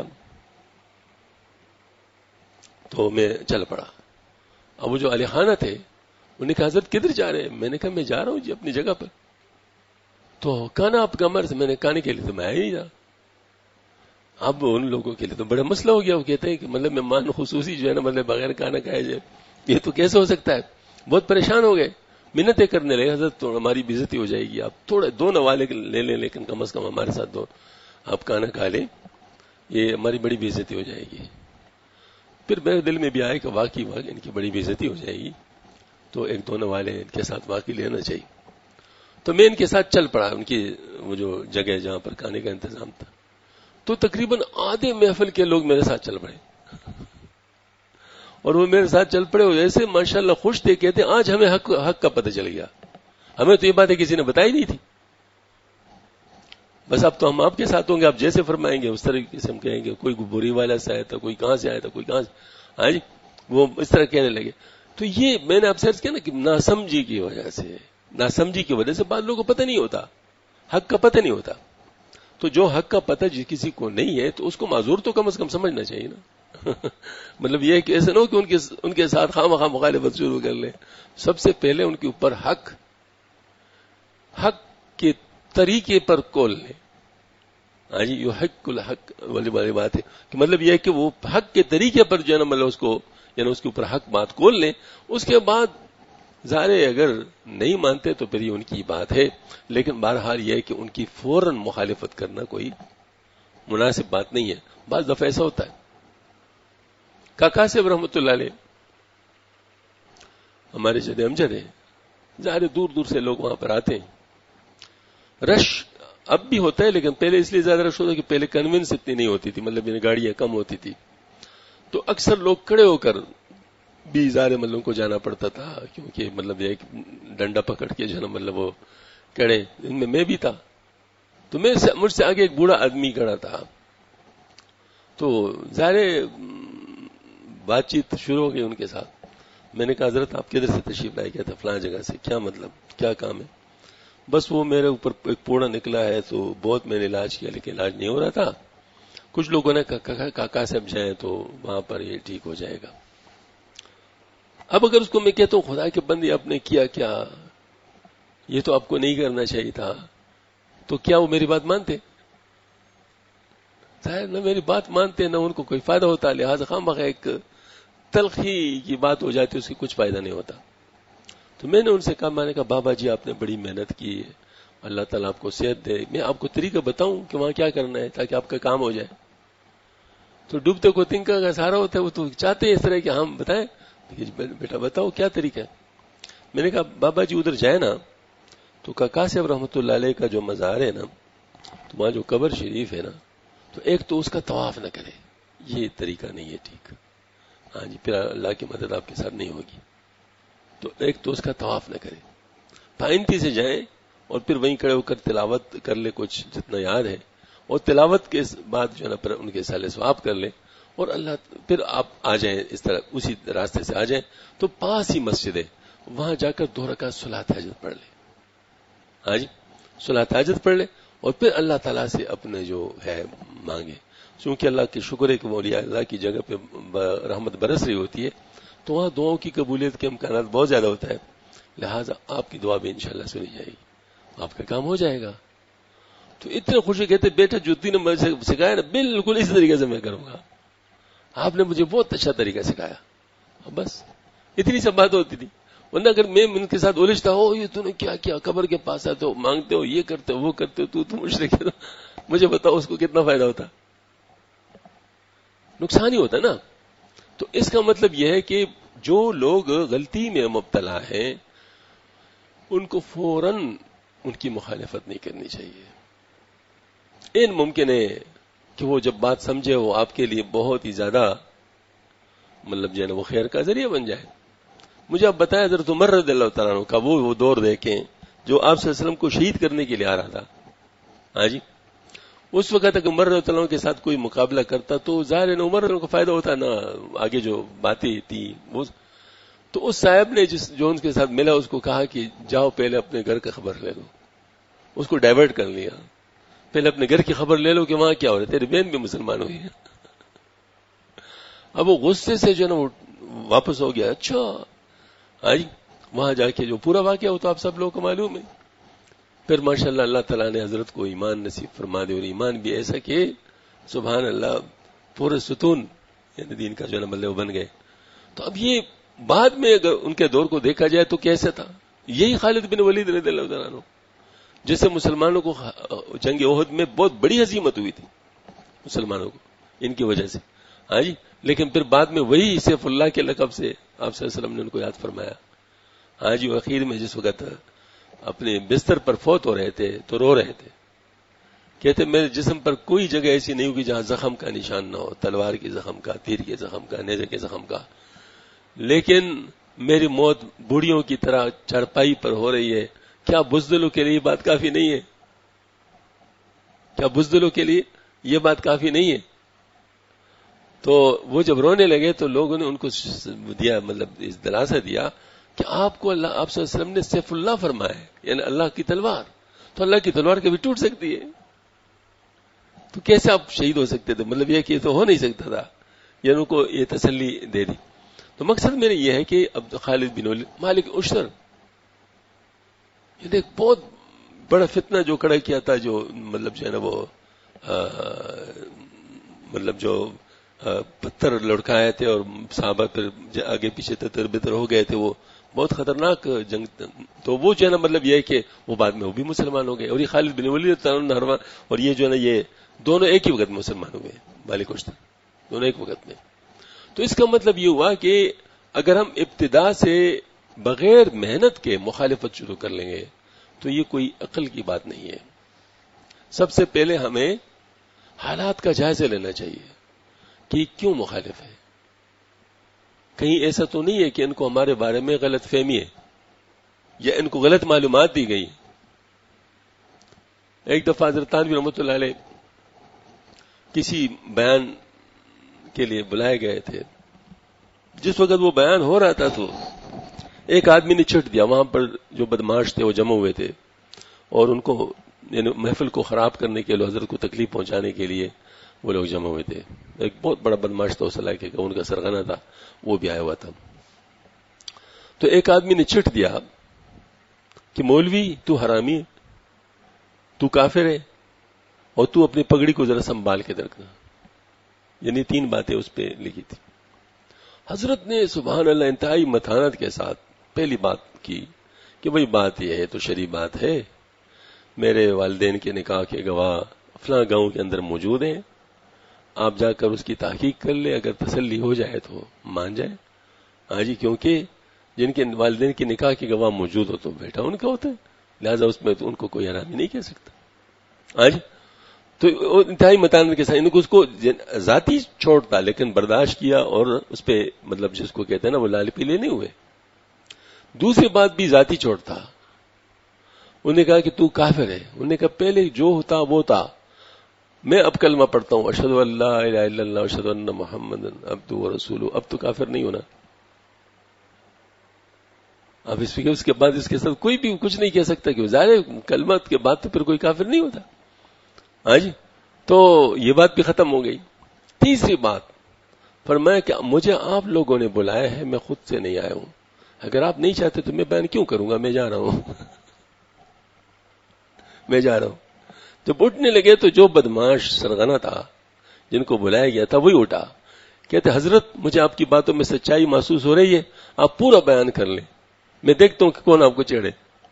تو میں چل پڑا. اب وہ جو علی خانہ تھے انہوں نے کہا حضرت کدھر جا رہے ہیں؟ میں نے کہا میں جا رہا ہوں جی اپنی جگہ پر. تو کانا آپ کا مرض، میں نے کہنے کے لیے تو میں آیا ہی رہا. اب ان لوگوں کے لیے تو بڑا مسئلہ ہو گیا. وہ کہتے ہیں کہ مطلب مہمان خصوصی جو ہے نا مطلب بغیر کھانا کھائے جائے، یہ تو کیسے ہو سکتا ہے؟ بہت پریشان ہو گئے، منتیں کرنے لگے حضرت تو ہماری بے عزتی ہو جائے گی، آپ تھوڑے دو نوالے لے لیں لیکن کم از کم ہمارے ساتھ دو آپ کھانا کھا لیں، یہ ہماری بڑی بے عزتی ہو جائے گی. پھر میرے دل میں بھی آئے کہ واقعی واقعی ان کی بڑی بے عزتی ہو جائے گی، تو ایک دو نوالے ان کے ساتھ واقعی لینا چاہیے. تو میں ان کے ساتھ چل پڑا ان کی وہ جو جگہ جہاں پر کھانے کا انتظام تھا. تو تقریباً آدھے محفل کے لوگ میرے ساتھ چل پڑے، اور وہ میرے ساتھ چل پڑے، ایسے ماشاءاللہ خوش تھے، کہتے آج ہمیں حق حق کا پتہ چل گیا، ہمیں تو یہ باتیں کسی نے بتائی نہیں تھی. بس اب تو ہم آپ کے ساتھ ہوں گے، آپ جیسے فرمائیں گے اس طریقے سے ہم کہیں گے. کوئی بوری والا سے آیا تھا، کوئی کہاں سے آیا تھا، کوئی کہاں سے. ہاں جی، وہ اس طرح کہنے لگے. تو یہ میں نے آپ سے عرض کیا نا کہ ناسمجھی کی وجہ سے ناسمجھی کی وجہ سے بعض لوگوں کو پتہ نہیں ہوتا، حق کا پتہ نہیں ہوتا. تو جو حق کا پتہ جس کسی کو نہیں ہے تو اس کو معذور تو کم از کم سمجھنا چاہیے نا. مطلب یہ ہے کہ ایسا نہ ہو کہ ان کے ان کے ساتھ خواہ مخواہ مخالفت شروع کر لیں. سب سے پہلے ان کے اوپر حق حق کے طریقے پر کول لیں. ہاں جی، یہ حق الحق والی والی بات ہے کہ مطلب یہ ہے کہ وہ حق کے طریقے پر جو ہے نا مطلب اس کو یعنی اس کے اوپر حق بات کول لیں. اس کے بعد ظاہر اگر نہیں مانتے تو پھر یہ ان کی بات ہے، لیکن بہرحال یہ ہے کہ ان کی فوراً مخالفت کرنا کوئی مناسب بات نہیں ہے. بعض دفعہ ایسا ہوتا ہے. کاکا صاحب رحمۃ اللہ علیہ ہمارے جد امجد ہیں، ظاہر دور دور سے لوگ وہاں پر آتے ہیں. رش اب بھی ہوتا ہے لیکن پہلے اس لیے زیادہ رش ہوتا ہے کہ پہلے کنوینس اتنی نہیں ہوتی تھی، مطلب یعنی گاڑیاں کم ہوتی تھی، تو اکثر لوگ کھڑے ہو کر بھی ظاہر مطلب کو جانا پڑتا تھا، کیونکہ مطلب ایک ڈنڈا پکڑ کے جو ہے نا مطلب وہ کڑے ان میں میں بھی تھا. تو میں مجھ سے آگے ایک بوڑھا آدمی کھڑا تھا. تو ظاہر بات چیت شروع ہو گئی ان کے ساتھ. میں نے کہا حضرت آپ کدھر سے تشریف لائے گیا تھا؟ فلاں جگہ سے. کیا مطلب کیا کام ہے؟ بس وہ میرے اوپر ایک پوڑا نکلا ہے تو بہت میں نے علاج کیا لیکن علاج نہیں ہو رہا تھا. کچھ لوگوں نے کہا کاکا صاحب جائیں تو وہاں پر یہ ٹھیک ہو جائے گا. اب اگر اس کو میں کہتا ہوں خدا کے بندے آپ نے کیا کیا، یہ تو آپ کو نہیں کرنا چاہیے تھا، تو کیا وہ میری بات مانتے؟ ظاہر نہ میری بات مانتے نہ ان کو کوئی فائدہ ہوتا. لہٰذا خام بخا ایک تلخی کی بات ہو جاتی، اس کی کچھ فائدہ نہیں ہوتا. تو میں نے ان سے کہا، میں نے کہا بابا جی آپ نے بڑی محنت کی ہے، اللہ تعالیٰ آپ کو صحت دے. میں آپ کو طریقہ بتاؤں کہ وہاں کیا کرنا ہے تاکہ آپ کا کام ہو جائے. تو ڈوبتے کو تنکا کا سہارا ہوتا ہے، وہ تو چاہتے ہیں اس طرح کہ ہم بتائیں. بیٹا بتاؤ کیا طریقہ ہے. میں نے کہا بابا جی ادھر جائے نا تو کاکا صاحب رحمۃ اللہ علیہ کا جو مزار ہے نا، تو وہاں جو قبر شریف ہے نا، تو ایک تو اس کا طواف نہ کرے، یہ طریقہ نہیں ہے ٹھیک. ہاں جی، پھر اللہ کی مدد آپ کے ساتھ نہیں ہوگی. تو ایک تو اس کا طواف نہ کرے، پائنتی سے جائیں اور پھر وہیں کھڑے ہو کر تلاوت کر لے کچھ جتنا یاد ہے، اور تلاوت کے بعد جو ہے نا پھر ان کے سالے ثواب کر لے، اور اللہ پھر آپ آ جائیں اس طرح اسی راستے سے آ جائیں. تو پاس ہی مسجد ہے، وہاں جا کر دو رکعت صلاۃ حاجت پڑھ لے. ہاں جی، صلاۃ حاجت پڑھ لے اور پھر اللہ تعالیٰ سے اپنے جو ہے مانگے. چونکہ اللہ کے شکر ہے کہ اولیاء اللہ کی جگہ پہ رحمت برس رہی ہوتی ہے، تو وہاں دعاؤں کی قبولیت کے امکانات بہت زیادہ ہوتا ہے. لہٰذا آپ کی دعا بھی انشاءاللہ سنی جائے گی، آپ کا کام ہو جائے گا. تو اتنے خوشی کہتے بیٹا جو تین نے مجھے سکھایا نا بالکل اسی طریقے سے میں کروں گا. آپ نے مجھے بہت اچھا طریقہ سکھایا. بس اتنی سب بات ہوتی تھی. ورنہ اگر میں ان کے ساتھ الجھتا ہو، یہ تو نے کیا کیا، قبر کے پاس آتے ہو، مانگتے ہو، یہ کرتے ہو، وہ کرتے ہو، تو تو مشرک ہے. مجھے بتاؤ اس کو کتنا فائدہ ہوتا؟ نقصان ہی ہوتا نا. تو اس کا مطلب یہ ہے کہ جو لوگ غلطی میں مبتلا ہیں ان کو فوراً ان کی مخالفت نہیں کرنی چاہیے. ان ممکن ہے کہ وہ جب بات سمجھے وہ آپ کے لیے بہت ہی زیادہ مطلب جو ہے نا وہ خیر کا ذریعہ بن جائے. مجھے آپ بتائیں حضرت عمر رضی اللہ تعالیٰ عنہ کا وہ وہ دور دیکھیں جو آپ صلی اللہ علیہ وسلم کو شہید کرنے کے لیے آ رہا تھا. ہاں جی، اس وقت اگر عمر رضی اللہ عنہ کے ساتھ کوئی مقابلہ کرتا تو ظاہر ہے نا عمر رضی اللہ عنہ کو فائدہ ہوتا نا. آگے جو باتیں تھی وہ تو اس صاحب نے جس جو ان کے ساتھ ملا اس کو کہا کہ جاؤ پہلے اپنے گھر کا خبر لے لو. اس کو ڈائیورٹ کر لیا، پہلے اپنے گھر کی خبر لے لو کہ وہاں کیا ہو رہا ہے، تیری بہن بھی مسلمان ہوئی ہے. اب وہ غصے سے جو ہے نا وہ واپس ہو گیا. اچھا آج وہاں جا کے جو پورا واقعہ ہو تو آپ سب لوگوں کو معلوم ہے. پھر ماشاءاللہ اللہ تعالیٰ نے حضرت کو ایمان نصیب فرما دے، اور ایمان بھی ایسا کہ سبحان اللہ پورے ستون یعنی دین کا جو ہے نا مطلب بن گئے. تو اب یہ بعد میں اگر ان کے دور کو دیکھا جائے تو کیسا تھا. یہی خالد بن ولید رضی اللہ تعالیٰ عنہ جس سے مسلمانوں کو جنگ احد میں بہت بڑی ہزیمت ہوئی تھی مسلمانوں کو ان کی وجہ سے. ہاں جی، لیکن پھر بعد میں وہی سیف اللہ کے لقب سے آپ صلی اللہ علیہ وسلم نے ان کو یاد فرمایا. ہاں جی، وہ اخیر میں جس وقت اپنے بستر پر فوت ہو رہے تھے تو رو رہے تھے. کہتے میرے جسم پر کوئی جگہ ایسی نہیں ہوگی جہاں زخم کا نشان نہ ہو، تلوار کے زخم کا، تیر کے زخم کا، نیزے کے زخم کا، لیکن میری موت بوڑھیوں کی طرح چارپائی پر ہو رہی ہے. کیا بزدلوں کے لیے بات کافی نہیں ہے؟ کیا بزدلوں کے لیے یہ بات کافی نہیں ہے؟ تو وہ جب رونے لگے تو لوگوں نے ان کو دیا مطلب اس دلاسا دیا کہ آپ کو اللہ آپ صلی اللہ علیہ وسلم نے سیف اللہ فرمایا ہے، یعنی اللہ کی تلوار. تو اللہ کی تلوار کبھی ٹوٹ سکتی ہے تو کیسے آپ شہید ہو سکتے تھے؟ مطلب یہ کہ تو ہو نہیں سکتا تھا. یعنی ان کو یہ تسلی دے دی. تو مقصد میرے یہ ہے کہ اب خالد بن ولید مالک عشر یہ ایک بہت بڑا فتنہ جو کھڑا کیا تھا، جو مطلب جو ہے نا وہ مطلب جو پتھر لڑکائے تھے اور صحابہ پھر آگے پیچھے تتر بتر ہو گئے تھے، وہ بہت خطرناک جنگ. تو وہ جو ہے نا مطلب یہ ہے کہ وہ بعد میں وہ بھی مسلمان ہو گئے، اور یہ خالد بن ولید اور یہ جو ہے نا یہ دونوں ایک ہی وقت میں مسلمان ہو گئے مالک عشر، دونوں ایک وقت میں. تو اس کا مطلب یہ ہوا کہ اگر ہم ابتدا سے بغیر محنت کے مخالفت شروع کر لیں گے تو یہ کوئی عقل کی بات نہیں ہے. سب سے پہلے ہمیں حالات کا جائزہ لینا چاہیے کہ کیوں مخالف ہے. کہیں ایسا تو نہیں ہے کہ ان کو ہمارے بارے میں غلط فہمی ہے یا ان کو غلط معلومات دی گئی. ایک دفعہ حضرت تھانوی رحمۃ اللہ علیہ کسی بیان کے لیے بلائے گئے تھے. جس وقت وہ بیان ہو رہا تھا تو ایک آدمی نے چھٹ دیا. وہاں پر جو بدماش تھے وہ جمع ہوئے تھے اور ان کو یعنی محفل کو خراب کرنے کے لیے, حضرت کو تکلیف پہنچانے کے لیے وہ لوگ جمع ہوئے تھے. ایک بہت بڑا بدماش تھا اس علاقے کا, ان کا سرغنہ تھا, وہ بھی آیا ہوا تھا. تو ایک آدمی نے چٹ دیا کہ مولوی تو حرامی, تو کافر ہے, اور تو اپنی پگڑی کو ذرا سنبھال کے رکھنا. یعنی تین باتیں اس پہ لکھی تھی. حضرت نے سبحان اللہ انتہائی متانت کے ساتھ پہلی بات کی کہ بھئی بات یہ ہے تو شرعی بات ہے, میرے والدین کے نکاح کے گواہ فلاں گاؤں کے اندر موجود ہیں, آپ جا کر اس کی تحقیق کر لیں, اگر تسلی ہو جائے تو مان جائے. ہاں جی, کیونکہ جن کے والدین کے نکاح کے گواہ موجود ہو تو بیٹا ان کا ہوتا ہے, لہذا اس میں تو ان کو کوئی حرامی نہیں کہہ سکتا. ہاں جی, تو انتہائی متانت کے ساتھ ان کو اس کو ذاتی چھوڑتا لیکن برداشت کیا, اور اس پہ مطلب جس کو کہتے ہیں نا وہ لال پیلے نہیں ہوئے. دوسری بات بھی ذاتی چھوڑتا. انہوں نے کہا کہ تو کافر ہے. انہوں نے کہا پہلے جو ہوتا وہ تھا, میں اب کلمہ پڑھتا ہوں اشہد ان لا الہ الا اللہ اشہد ان محمد عبدہ ورسولہ, اب تو کافر نہیں ہونا. اب اس اس کے بعد اس کے ساتھ کوئی بھی کچھ نہیں کہہ سکتا کہ ظاہر کلمات کے بعد تو پھر کوئی کافر نہیں ہوتا. ہاں جی, تو یہ بات بھی ختم ہو گئی. تیسری بات فرمایا کہ مجھے آپ لوگوں نے بلایا ہے, میں خود سے نہیں آیا ہوں. اگر آپ نہیں چاہتے تو میں بیان کیوں کروں گا, میں جا رہا ہوں میں جا رہا ہوں. جب اٹھنے لگے تو جو بدماش سرغنہ تھا جن کو بلایا گیا تھا وہی اٹھا. کہتے حضرت مجھے آپ کی باتوں میں سچائی محسوس ہو رہی ہے, آپ پورا بیان کر لیں, میں دیکھتا ہوں کہ کون آپ کو چڑھے.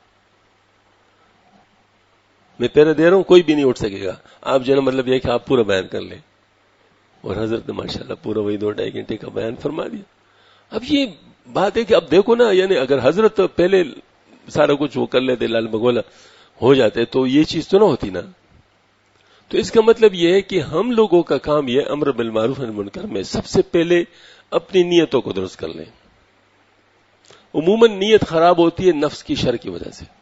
میں پہرے دے رہا ہوں, کوئی بھی نہیں اٹھ سکے گا. آپ جو ہے مطلب یہ کہ آپ پورا بیان کر لیں. اور حضرت نے ماشاءاللہ پورا وہی دو ڈھائی گھنٹے کا بیان فرما دیا. اب یہ بات ہے کہ اب دیکھو نا, یعنی اگر حضرت پہلے سارا کچھ وہ کر لیتے, لال بگولا ہو جاتے, تو یہ چیز تو نہ ہوتی نا. تو اس کا مطلب یہ ہے کہ ہم لوگوں کا کام یہ امر بالمعروف نہی عن المنکر میں سب سے پہلے اپنی نیتوں کو درست کر لیں. عموماً نیت خراب ہوتی ہے نفس کی شر کی وجہ سے.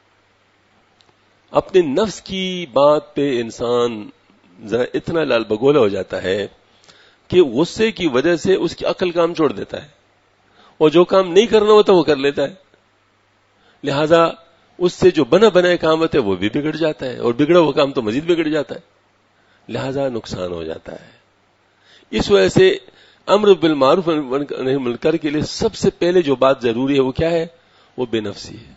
اپنے نفس کی بات پہ انسان ذرا اتنا لال بگولا ہو جاتا ہے کہ غصے کی وجہ سے اس کی عقل کام چھوڑ دیتا ہے, اور جو کام نہیں کرنا ہوتا وہ کر لیتا ہے. لہذا اس سے جو بنا بنائے کام ہوتے وہ بھی بگڑ جاتا ہے, اور بگڑا ہوا کام تو مزید بگڑ جاتا ہے. لہذا نقصان ہو جاتا ہے. اس وجہ سے امر بالمعروف نہی عن المنکر کے لیے سب سے پہلے جو بات ضروری ہے وہ کیا ہے, وہ بے نفسی ہے.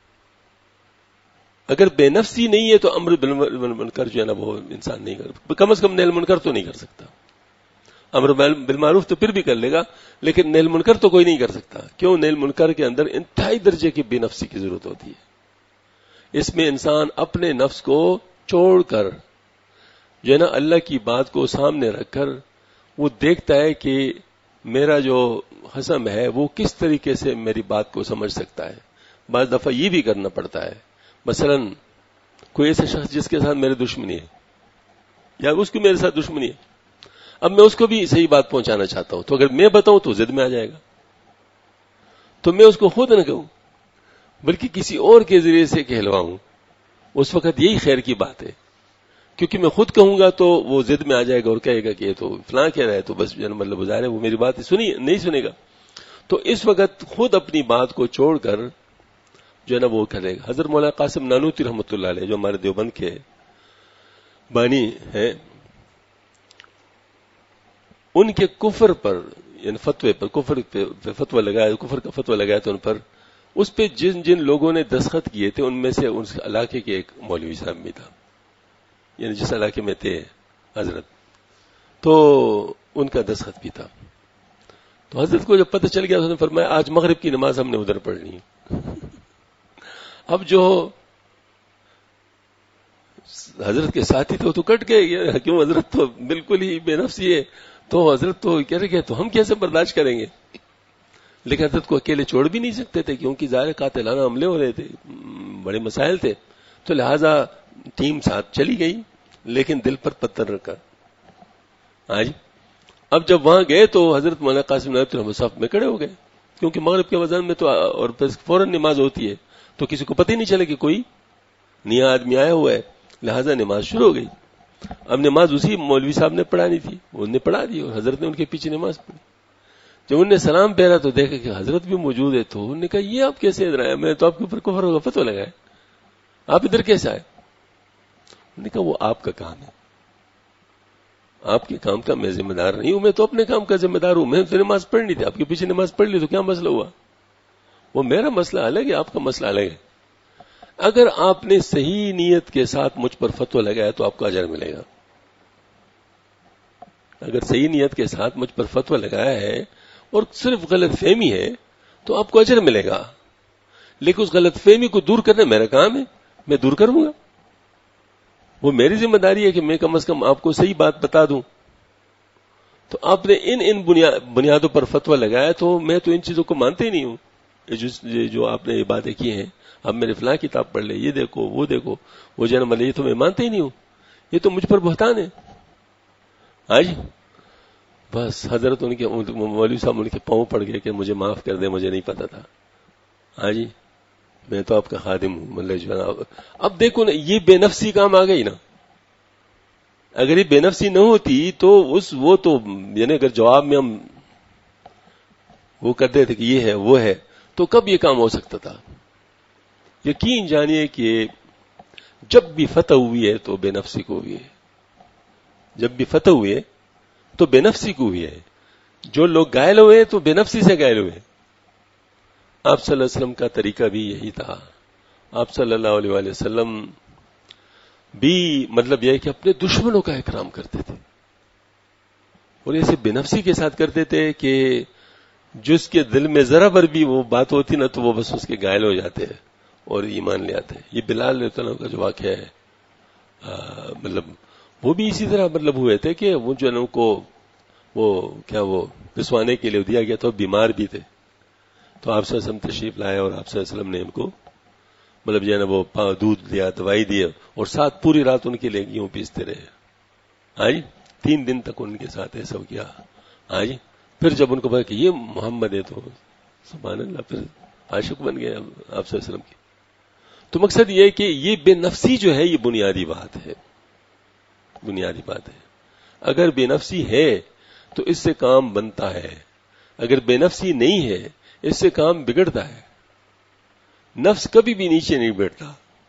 اگر بے نفسی نہیں ہے تو امر بالمنکر جو ہے نا وہ انسان نہیں کر, کم از کم نہی المنکر تو نہیں کر سکتا. امر بالمعروف تو پھر بھی کر لے گا, لیکن نہی المنکر تو کوئی نہیں کر سکتا. کیوں؟ نہی المنکر کے اندر انتہائی درجے کی بے نفسی کی ضرورت ہوتی ہے. اس میں انسان اپنے نفس کو چھوڑ کر جو ہے نا اللہ کی بات کو سامنے رکھ کر وہ دیکھتا ہے کہ میرا جو خصم ہے وہ کس طریقے سے میری بات کو سمجھ سکتا ہے. بعض دفعہ یہ بھی کرنا پڑتا ہے, مثلا کوئی ایسا شخص جس کے ساتھ میری دشمنی ہے یا اس کی میرے ساتھ دشمنی ہے, اب میں اس کو بھی صحیح بات پہنچانا چاہتا ہوں, تو اگر میں بتاؤں تو ضد میں آ جائے گا, تو میں اس کو خود نہ کہوں بلکہ کسی اور کے ذریعے سے کہلواؤں. اس وقت یہی خیر کی بات ہے, کیونکہ میں خود کہوں گا تو وہ ضد میں آ جائے گا اور کہے گا کہ یہ تو فلاں کہہ رہا ہے, تو بس مطلب بظاہر ہے وہ میری بات سنی نہیں سنے گا. تو اس وقت خود اپنی بات کو چھوڑ کر جو ہے نا وہ کرے گا. حضرت مولانا قاسم نانوتوی رحمۃ اللہ علیہ جو ہمارے دیوبند کے بانی ہیں, ان کے کفر پر یعنی فتوے پر کفر پہ فتویٰ لگایا, کفر کا فتویٰ لگایا تو ان پر اس پہ جن جن لوگوں نے دستخط کیے تھے ان میں سے اس علاقے کے ایک مولوی صاحب بھی تھا, یعنی جس علاقے میں تھے حضرت, تو ان کا دستخط بھی تھا. تو حضرت کو جب پتہ چل گیا تو نے فرمایا آج مغرب کی نماز ہم نے ادھر پڑھنی. اب جو حضرت کے ساتھی تھے وہ تو کٹ گئے, کیوں حضرت تو بالکل ہی بے نفسی ہے, تو حضرت تو کہہ رہے کہ تو ہم کیسے برداشت کریں گے. لیکن حضرت کو اکیلے چھوڑ بھی نہیں سکتے تھے کیونکہ ظاہر قاتلانہ حملے ہو رہے تھے, بڑے مسائل تھے, تو لہذا ٹیم ساتھ چلی گئی لیکن دل پر پتھر رکھا. آج اب جب وہاں گئے تو حضرت مولانا قاسم نانوتوی رحمۃ اللہ میں کھڑے ہو گئے, کیونکہ مغرب کے وزن میں تو اور فوراً نماز ہوتی ہے, تو کسی کو پتہ ہی نہیں چلے کہ کوئی نیا آدمی آیا ہوا ہے, لہذا نماز شروع ہو گئی. اب نماز اسی مولوی صاحب نے پڑھانی تھی، انہوں نے پڑھا دی اور حضرت نے ان کے پیچھے نماز پڑھی. جب انہوں نے سلام پھیرا تو دیکھا کہ حضرت بھی موجود ہے، تو انہوں نے کہا یہ آپ کیسے ادھر آئے؟ میں نے تو آپ کے اوپر کفر و فتویٰ لگایا، آپ ادھر کیسے آئے؟ انہوں نے کہا وہ آپ کا کام ہے، آپ کے کام کا میں ذمہ دار نہیں ہوں، میں تو اپنے کام کا ذمہ دار ہوں. میں تو نماز پڑھنی تھی، آپ کے پیچھے نماز پڑھ لی تو کیا مسئلہ ہوا؟ وہ میرا مسئلہ الگ ہے، آپ کا مسئلہ الگ ہے. اگر آپ نے صحیح نیت کے ساتھ مجھ پر فتویٰ لگایا تو آپ کو اجر ملے گا. اگر صحیح نیت کے ساتھ مجھ پر فتویٰ لگایا ہے اور صرف غلط فہمی ہے تو آپ کو اجر ملے گا، لیکن اس غلط فہمی کو دور کرنا میرا کام ہے، میں دور کروں گا. وہ میری ذمہ داری ہے کہ میں کم از کم آپ کو صحیح بات بتا دوں. تو آپ نے ان ان بنیادوں پر فتویٰ لگایا تو میں تو ان چیزوں کو مانتے ہی نہیں ہوں. جو, جو آپ نے یہ باتیں کی ہیں، اب میرے فلاں کتاب پڑھ لے، یہ دیکھو وہ دیکھو وہ جنم لے، یہ تو میں مانتے ہی نہیں ہوں، یہ تو مجھ پر بہتان ہے. آج بس حضرت ان کے مولوی صاحب ان کے پاؤں پڑ گئے کہ مجھے معاف کر دیں، مجھے نہیں پتا تھا. ہاں جی میں تو آپ کا خادم ہوں. مطلب جناب اب دیکھو نا، یہ بے نفسی کام آ گئی نا. اگر یہ بے نفسی نہ ہوتی تو اس وہ تو یعنی اگر جواب میں ہم وہ کرتے تھے کہ یہ ہے وہ ہے تو کب یہ کام ہو سکتا تھا. یقین جانیے کہ جب بھی فتح ہوئی ہے تو بے نفسی کو ہوئی ہے، جب بھی فتح ہوئی ہے تو بے نفسی کو ہوئی ہے. جو لوگ گائل ہوئے تو بے نفسی سے گائل ہوئے. آپ صلی اللہ علیہ وسلم کا طریقہ بھی یہی تھا. آپ صلی اللہ علیہ وآلہ وسلم بھی مطلب یہ ہے کہ اپنے دشمنوں کا اکرام کرتے تھے اور ایسے بے نفسی کے ساتھ کرتے تھے کہ جس کے دل میں ذرا بر بھی وہ بات ہوتی نا تو وہ بس اس کے گائل ہو جاتے ہیں اور ایمان لے آتے ہیں. یہ بلال رضی اللہ عنہ کا جو واقعہ ہے آ, مطلب وہ بھی اسی طرح مطلب ہوئے تھے کہ وہ جو ان کو وہ کیا وہ پسوانے کے لیے دیا گیا تو بیمار بھی تھے. تو آپ صلی اللہ علیہ وسلم تشریف لائے اور آپ صلی اللہ علیہ وسلم نے ان کو مطلب جو ہے نا وہ دودھ دیا، دوائی دی اور ساتھ پوری رات ان کے لیے گیہوں پیستے رہے. ہاں جی تین دن تک ان کے ساتھ ایسا کیا. ہاں جی پھر جب ان کو پتا کہ یہ محمد ہے تو سبحان اللہ پھر عاشق بن گئے آپ صلی اللہ علیہ وسلم کی. تو مقصد یہ ہے کہ یہ بے نفسی جو ہے یہ بنیادی بات ہے، بنیادی بات ہے. اگر بے نفسی ہے تو اس سے کام بنتا ہے، اگر بے نفسی نہیں ہے اس سے کام بگڑتا ہے. نفس کبھی بھی نیچے نہیں بیٹھتا،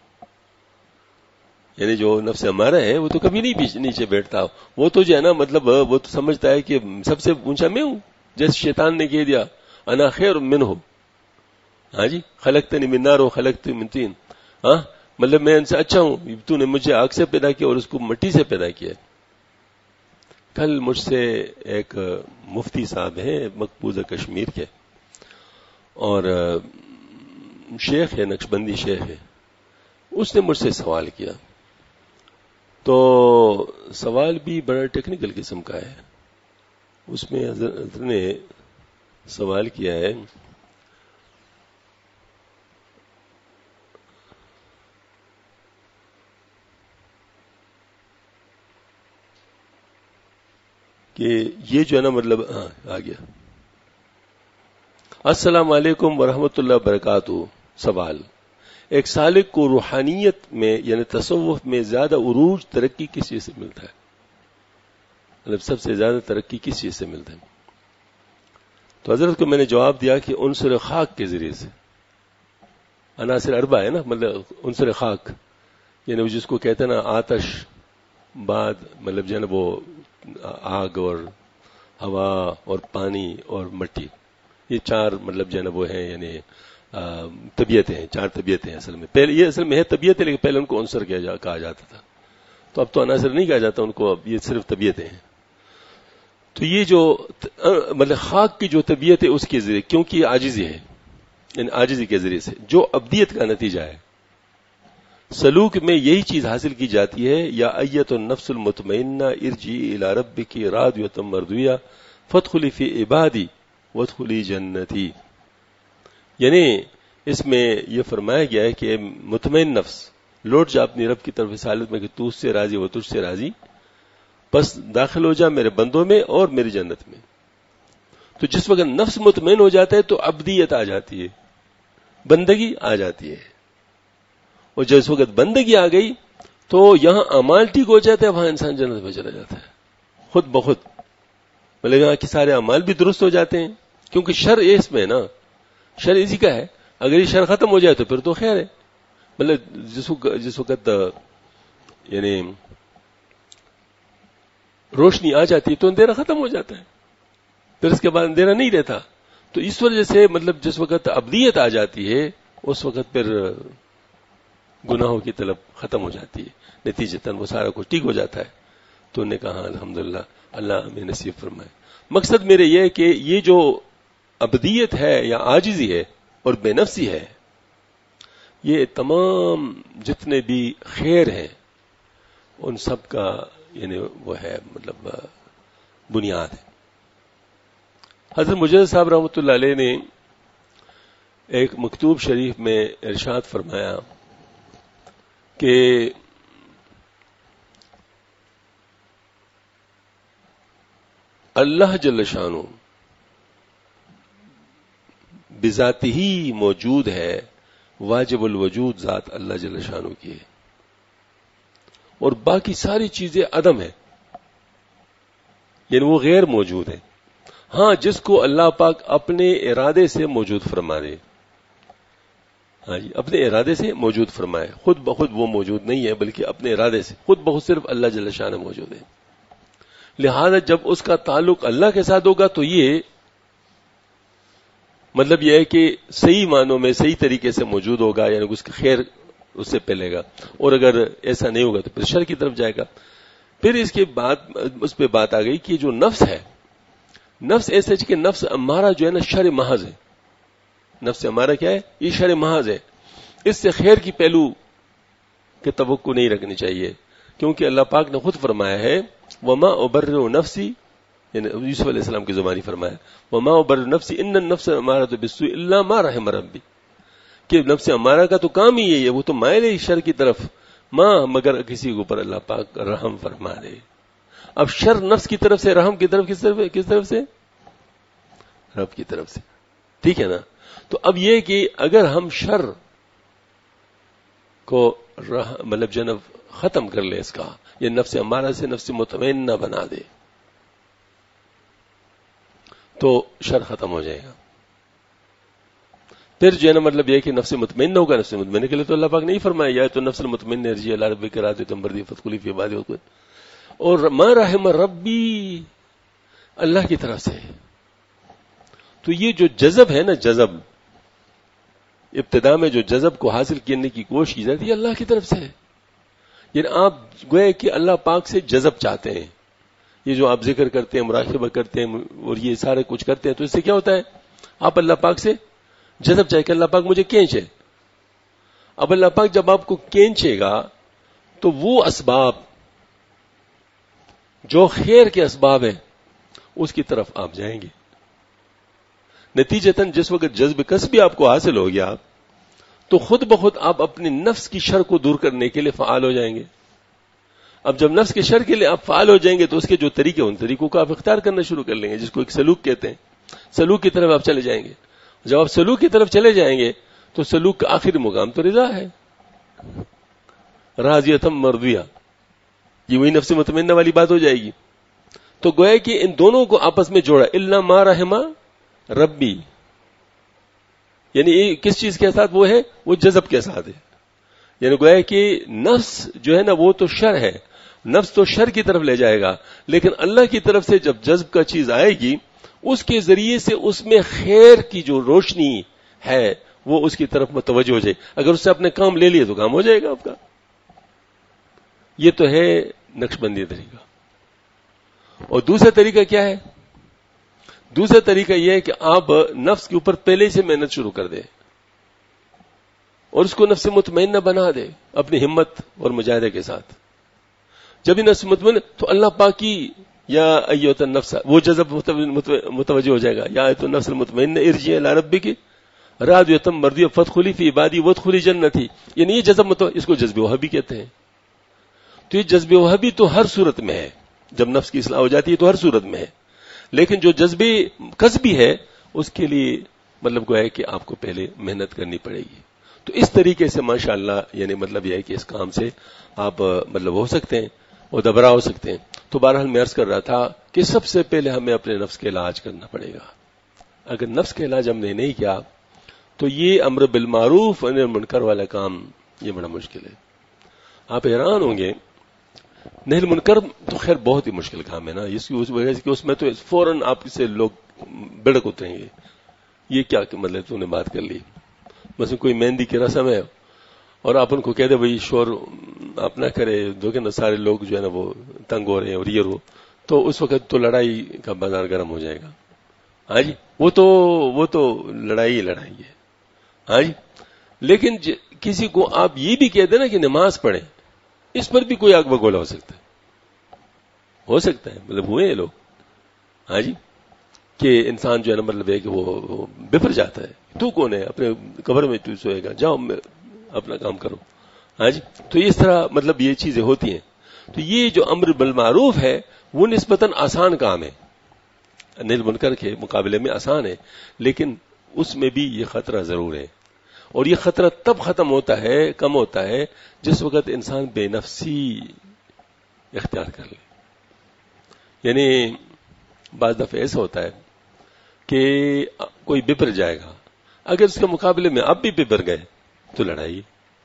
یعنی جو نفس ہمارا ہے وہ تو کبھی نہیں نیچے بیٹھتا. وہ تو جو ہے نا مطلب وہ تو سمجھتا ہے کہ سب سے اونچا میں ہوں، جیسے شیطان نے کہہ دیا انا خیر منہ. ہاں جی خلقتنی من نار و خلقتنی من طین. ہاں مطلب میں ان سے اچھا ہوں، تو نے مجھے آگ سے پیدا کیا اور اس کو مٹی سے پیدا کیا. کل مجھ سے ایک مفتی صاحب ہیں مقبوضہ کشمیر کے اور شیخ ہے، نقشبندی شیخ ہے. اس نے مجھ سے سوال کیا تو سوال بھی بڑا ٹیکنیکل قسم کا ہے. اس میں حضرت نے سوال کیا ہے کہ یہ جو ہے نا مطلب ہاں آ گیا. السلام علیکم ورحمۃ اللہ وبرکاتہ. سوال: ایک سالک کو روحانیت میں یعنی تصوف میں زیادہ عروج ترقی کس چیز سے ملتا ہے؟ مطلب سب سے زیادہ ترقی کس چیز سے ملتا ہے؟ تو حضرت کو میں نے جواب دیا کہ عنصر خاک کے ذریعے سے. عناصر اربع ہے نا، مطلب عنصر خاک یعنی جس کو کہتے ہیں نا آتش، بعد مطلب جو ہے نا وہ آگ اور ہوا اور پانی اور مٹی، یہ چار مطلب جو ہے نا وہ ہیں یعنی طبیعتیں ہیں، چار طبیعتیں ہیں. اصل میں پہلے یہ اصل میں ہے طبیعت ہے، لیکن پہلے ان کو عنصر کہا جاتا تھا. تو اب تو عناصر نہیں کہا جاتا ان کو، اب یہ صرف طبیعتیں ہیں. تو یہ جو مطلب خاک کی جو طبیعت ہے اس کے ذریعے، کیونکہ یہ عاجزی ہے، ان عاجزی کے ذریعے سے جو ابدیت کا نتیجہ ہے. سلوک میں یہی چیز حاصل کی جاتی ہے. یا ایت النفس المطمئنہ ارجعی الی ربک راضیۃ مرضیہ فادخلی فی عبادی وادخلی جنتی. یعنی اس میں یہ فرمایا گیا ہے کہ مطمئن نفس لوٹ جا اپنی رب کی طرف اس حالت میں کہ تو اس سے راضی وہ تجھ سے راضی، بس داخل ہو جا میرے بندوں میں اور میری جنت میں. تو جس وقت نفس مطمئن ہو جاتا ہے تو ابدیت آ جاتی ہے، بندگی آ جاتی ہے. اور جس وقت بندگی آ گئی تو یہاں اعمال ٹھیک ہو جاتے ہیں، وہاں انسان جنت میں چلا جاتا ہے خود بخود. مطلب یہاں کے سارے اعمال بھی درست ہو جاتے ہیں، کیونکہ شر اس میں نا، شر اسی کا ہے. اگر یہ شر ختم ہو جائے تو پھر تو خیر ہے. مطلب جس وقت جس وقت یعنی روشنی آ جاتی ہے تو اندھیرا ختم ہو جاتا ہے، پھر اس کے بعد اندھیرا نہیں رہتا. تو اس وجہ سے مطلب جس وقت ابدیت آ جاتی ہے اس وقت پھر گناہوں کی طلب ختم ہو جاتی ہے، نتیجتاً وہ سارا کچھ ٹھیک ہو جاتا ہے. تو انہوں نے کہا الحمدللہ اللہ ہمیں نصیب فرمائے. مقصد میرے یہ ہے کہ یہ جو ابدیت ہے یا عاجزی ہے اور بے نفسی ہے، یہ تمام جتنے بھی خیر ہیں ان سب کا یعنی وہ ہے مطلب بنیاد ہے. حضرت مجدد صاحب رحمۃ اللہ علیہ نے ایک مکتوب شریف میں ارشاد فرمایا کہ اللہ جل شانہ بذات ہی موجود ہے، واجب الوجود ذات اللہ جل شانہ کی ہے، اور باقی ساری چیزیں عدم ہیں، یعنی وہ غیر موجود ہیں. ہاں جس کو اللہ پاک اپنے ارادے سے موجود فرما دے، ہاں جی اپنے ارادے سے موجود فرمائے، خود بخود وہ موجود نہیں ہے بلکہ اپنے ارادے سے خود بخود صرف اللہ جل شانہ موجود ہے. لہذا جب اس کا تعلق اللہ کے ساتھ ہوگا تو یہ مطلب یہ ہے کہ صحیح معنوں میں صحیح طریقے سے موجود ہوگا، یعنی اس کی خیر اس سے پہلے گا، اور اگر ایسا نہیں ہوگا تو پھر شر کی طرف جائے گا. پھر اس کے بعد اس پہ بات آ گئی کہ جو نفس ہے، نفس ایسے کہ نفس ہمارا جو ہے نا شر محض ہے. نفس ہمارا کیا ہے؟ یہ شر محض ہے. اس سے خیر کی پہلو کے توقع نہیں رکھنی چاہیے، کیونکہ اللہ پاک نے خود فرمایا ہے وما ابرئ نفسی، یعنی یوسف علیہ السلام کی زبانی فرمایا وما ابرئ نفسی ان النفس امارۃ بالسوء الا ما رحم ربی، کہ نفس امارہ کا تو کام ہی یہی ہے، وہ تو مائل ہے شر کی طرف، ماں مگر کسی کے اوپر اللہ پاک رحم فرما دے. اب شر نفس کی طرف سے، رحم کی طرف کس طرف کس طرف سے؟ رب کی طرف سے. ٹھیک ہے نا؟ تو اب یہ کہ اگر ہم شر کو مطلب جنب ختم کر لے، اس کا یہ نفس امارہ سے نفس مطمئنہ بنا دے تو شر ختم ہو جائے گا. پھر جو ہے نا مطلب یہ کہ نفس مطمئنہ ہوگا. نفس مطمئنہ کے لیے تو اللہ پاک نہیں فرمایا یا تو نفس المطمئنہ ارجعی الی ربک راضیۃ مرضیہ فادخلی فی عبادی. اور ما رحم ربی اللہ کی طرف سے. تو یہ جو جذب ہے نا، جذب ابتدا میں جو جذب کو حاصل کرنے کی کوشش کی جاتی ہے اللہ کی طرف سے، یعنی آپ گوئے کہ اللہ پاک سے جذب چاہتے ہیں. یہ جو آپ ذکر کرتے ہیں، مراقبہ کرتے ہیں اور یہ سارے کچھ کرتے ہیں، تو اس سے کیا ہوتا ہے؟ آپ اللہ پاک سے جذب چاہے کہ اللہ پاک مجھے کھینچے. اب اللہ پاک جب آپ کو کھینچے گا تو وہ اسباب جو خیر کے اسباب ہیں اس کی طرف آپ جائیں گے. نتیجتاً جس وقت جذب کسبی آپ کو حاصل ہو گیا تو خود بخود آپ اپنے نفس کی شر کو دور کرنے کے لیے فعال ہو جائیں گے. اب جب نفس کے شر کے لیے آپ فعال ہو جائیں گے تو اس کے جو طریقے، ان طریقوں کو آپ اختیار کرنا شروع کر لیں گے، جس کو ایک سلوک کہتے ہیں. سلوک کی طرف آپ چلے جائیں گے. جب آپ سلوک کی طرف چلے جائیں گے تو سلوک کا آخری مقام تو رضا ہے، راضیۃ مرضیہ. یہ وہی نفس مطمئنہ والی بات ہو جائے گی. تو گویا کہ ان دونوں کو آپس میں جوڑا، الا ما رحم ربی، یعنی کس چیز کے ساتھ وہ ہے؟ وہ جذب کے ساتھ ہے. یعنی گویا کہ نفس جو ہے نا وہ تو شر ہے، نفس تو شر کی طرف لے جائے گا، لیکن اللہ کی طرف سے جب جذب کا چیز آئے گی اس کے ذریعے سے اس میں خیر کی جو روشنی ہے وہ اس کی طرف متوجہ ہو جائے. اگر اس سے اپنے کام لے لیے تو کام ہو جائے گا آپ کا. یہ تو ہے نقش بندی طریقہ. اور دوسرا طریقہ کیا ہے؟ دوسرا طریقہ یہ ہے کہ آپ نفس کے اوپر پہلے سے محنت شروع کر دیں اور اس کو نفس مطمئنہ بنا دے اپنی ہمت اور مجاہدے کے ساتھ. جب یہ نفس مطمئن تو اللہ پاک کی یا ایت النفس، وہ جذب متوجہ ہو جائے گا. یا ایت النفس المطمئنہ ارجعی الی ربک راضیۃ مرضیہ فادخلی فی عبادی وادخلی جنتی. یعنی یہ جذب متو... اس کو جذب وہابی کہتے ہیں. تو یہ جذب وہابی تو ہر صورت میں ہے، جب نفس کی اصلاح ہو جاتی ہے تو ہر صورت میں ہے. لیکن جو جذبی کسبی ہے اس کے لیے مطلب کو ہے کہ آپ کو پہلے محنت کرنی پڑے گی. تو اس طریقے سے ماشاءاللہ یعنی مطلب یہ ہے کہ اس کام سے آپ مطلب ہو سکتے ہیں اور دبرا ہو سکتے ہیں. تو بہرحال میں عرض کر رہا تھا کہ سب سے پہلے ہمیں اپنے نفس کا علاج کرنا پڑے گا. اگر نفس کا علاج ہم نے نہیں کیا تو یہ امر بالمعروف ونہی عن المنکر والا کام یہ بڑا مشکل ہے. آپ حیران ہوں گے, نہی المنکر تو خیر بہت ہی مشکل کام ہے نا, اس کی وجہ سے کہ اس میں تو فوراً آپ سے لوگ بڑک اتریں گے, یہ کیا مطلب تو نے بات کر لی. مثلا کوئی مہندی کی رسم ہے اور آپ ان کو کہہ دے بھائی شور آپ نہ کرے, دیکھیں نا سارے لوگ جو ہے نا وہ تنگ ہو رہے ہیں اور یہ رو, تو اس وقت تو لڑائی کا بازار گرم ہو جائے گا. ہاں جی, وہ تو وہ تو لڑائی ہی لڑائی ہے. ہاں جی, لیکن ج... کسی کو آپ یہ بھی کہہ دیں نا کہ نماز پڑھیں, اس پر بھی کوئی آگ بگولا ہو سکتا ہے, ہو سکتا ہے مطلب ہوئے ہیں لوگ. ہاں جی, کہ انسان جو ہے نا مطلب ہے کہ وہ بفر جاتا ہے, تو کون ہے اپنے قبر میں تو سوئے گا, جاؤ اپنا کام کرو. ہاں جی, تو اس طرح مطلب یہ چیزیں ہوتی ہیں. تو یہ جو امر بالمعروف ہے وہ نسبتاً آسان کام ہے, نہی المنکر کے مقابلے میں آسان ہے, لیکن اس میں بھی یہ خطرہ ضرور ہے. اور یہ خطرہ تب ختم ہوتا ہے, کم ہوتا ہے, جس وقت انسان بے نفسی اختیار کر لے. یعنی بعض دفعہ ایسا ہوتا ہے کہ کوئی بپر جائے گا, اگر اس کے مقابلے میں آپ بھی بپر گئے تو لڑائی.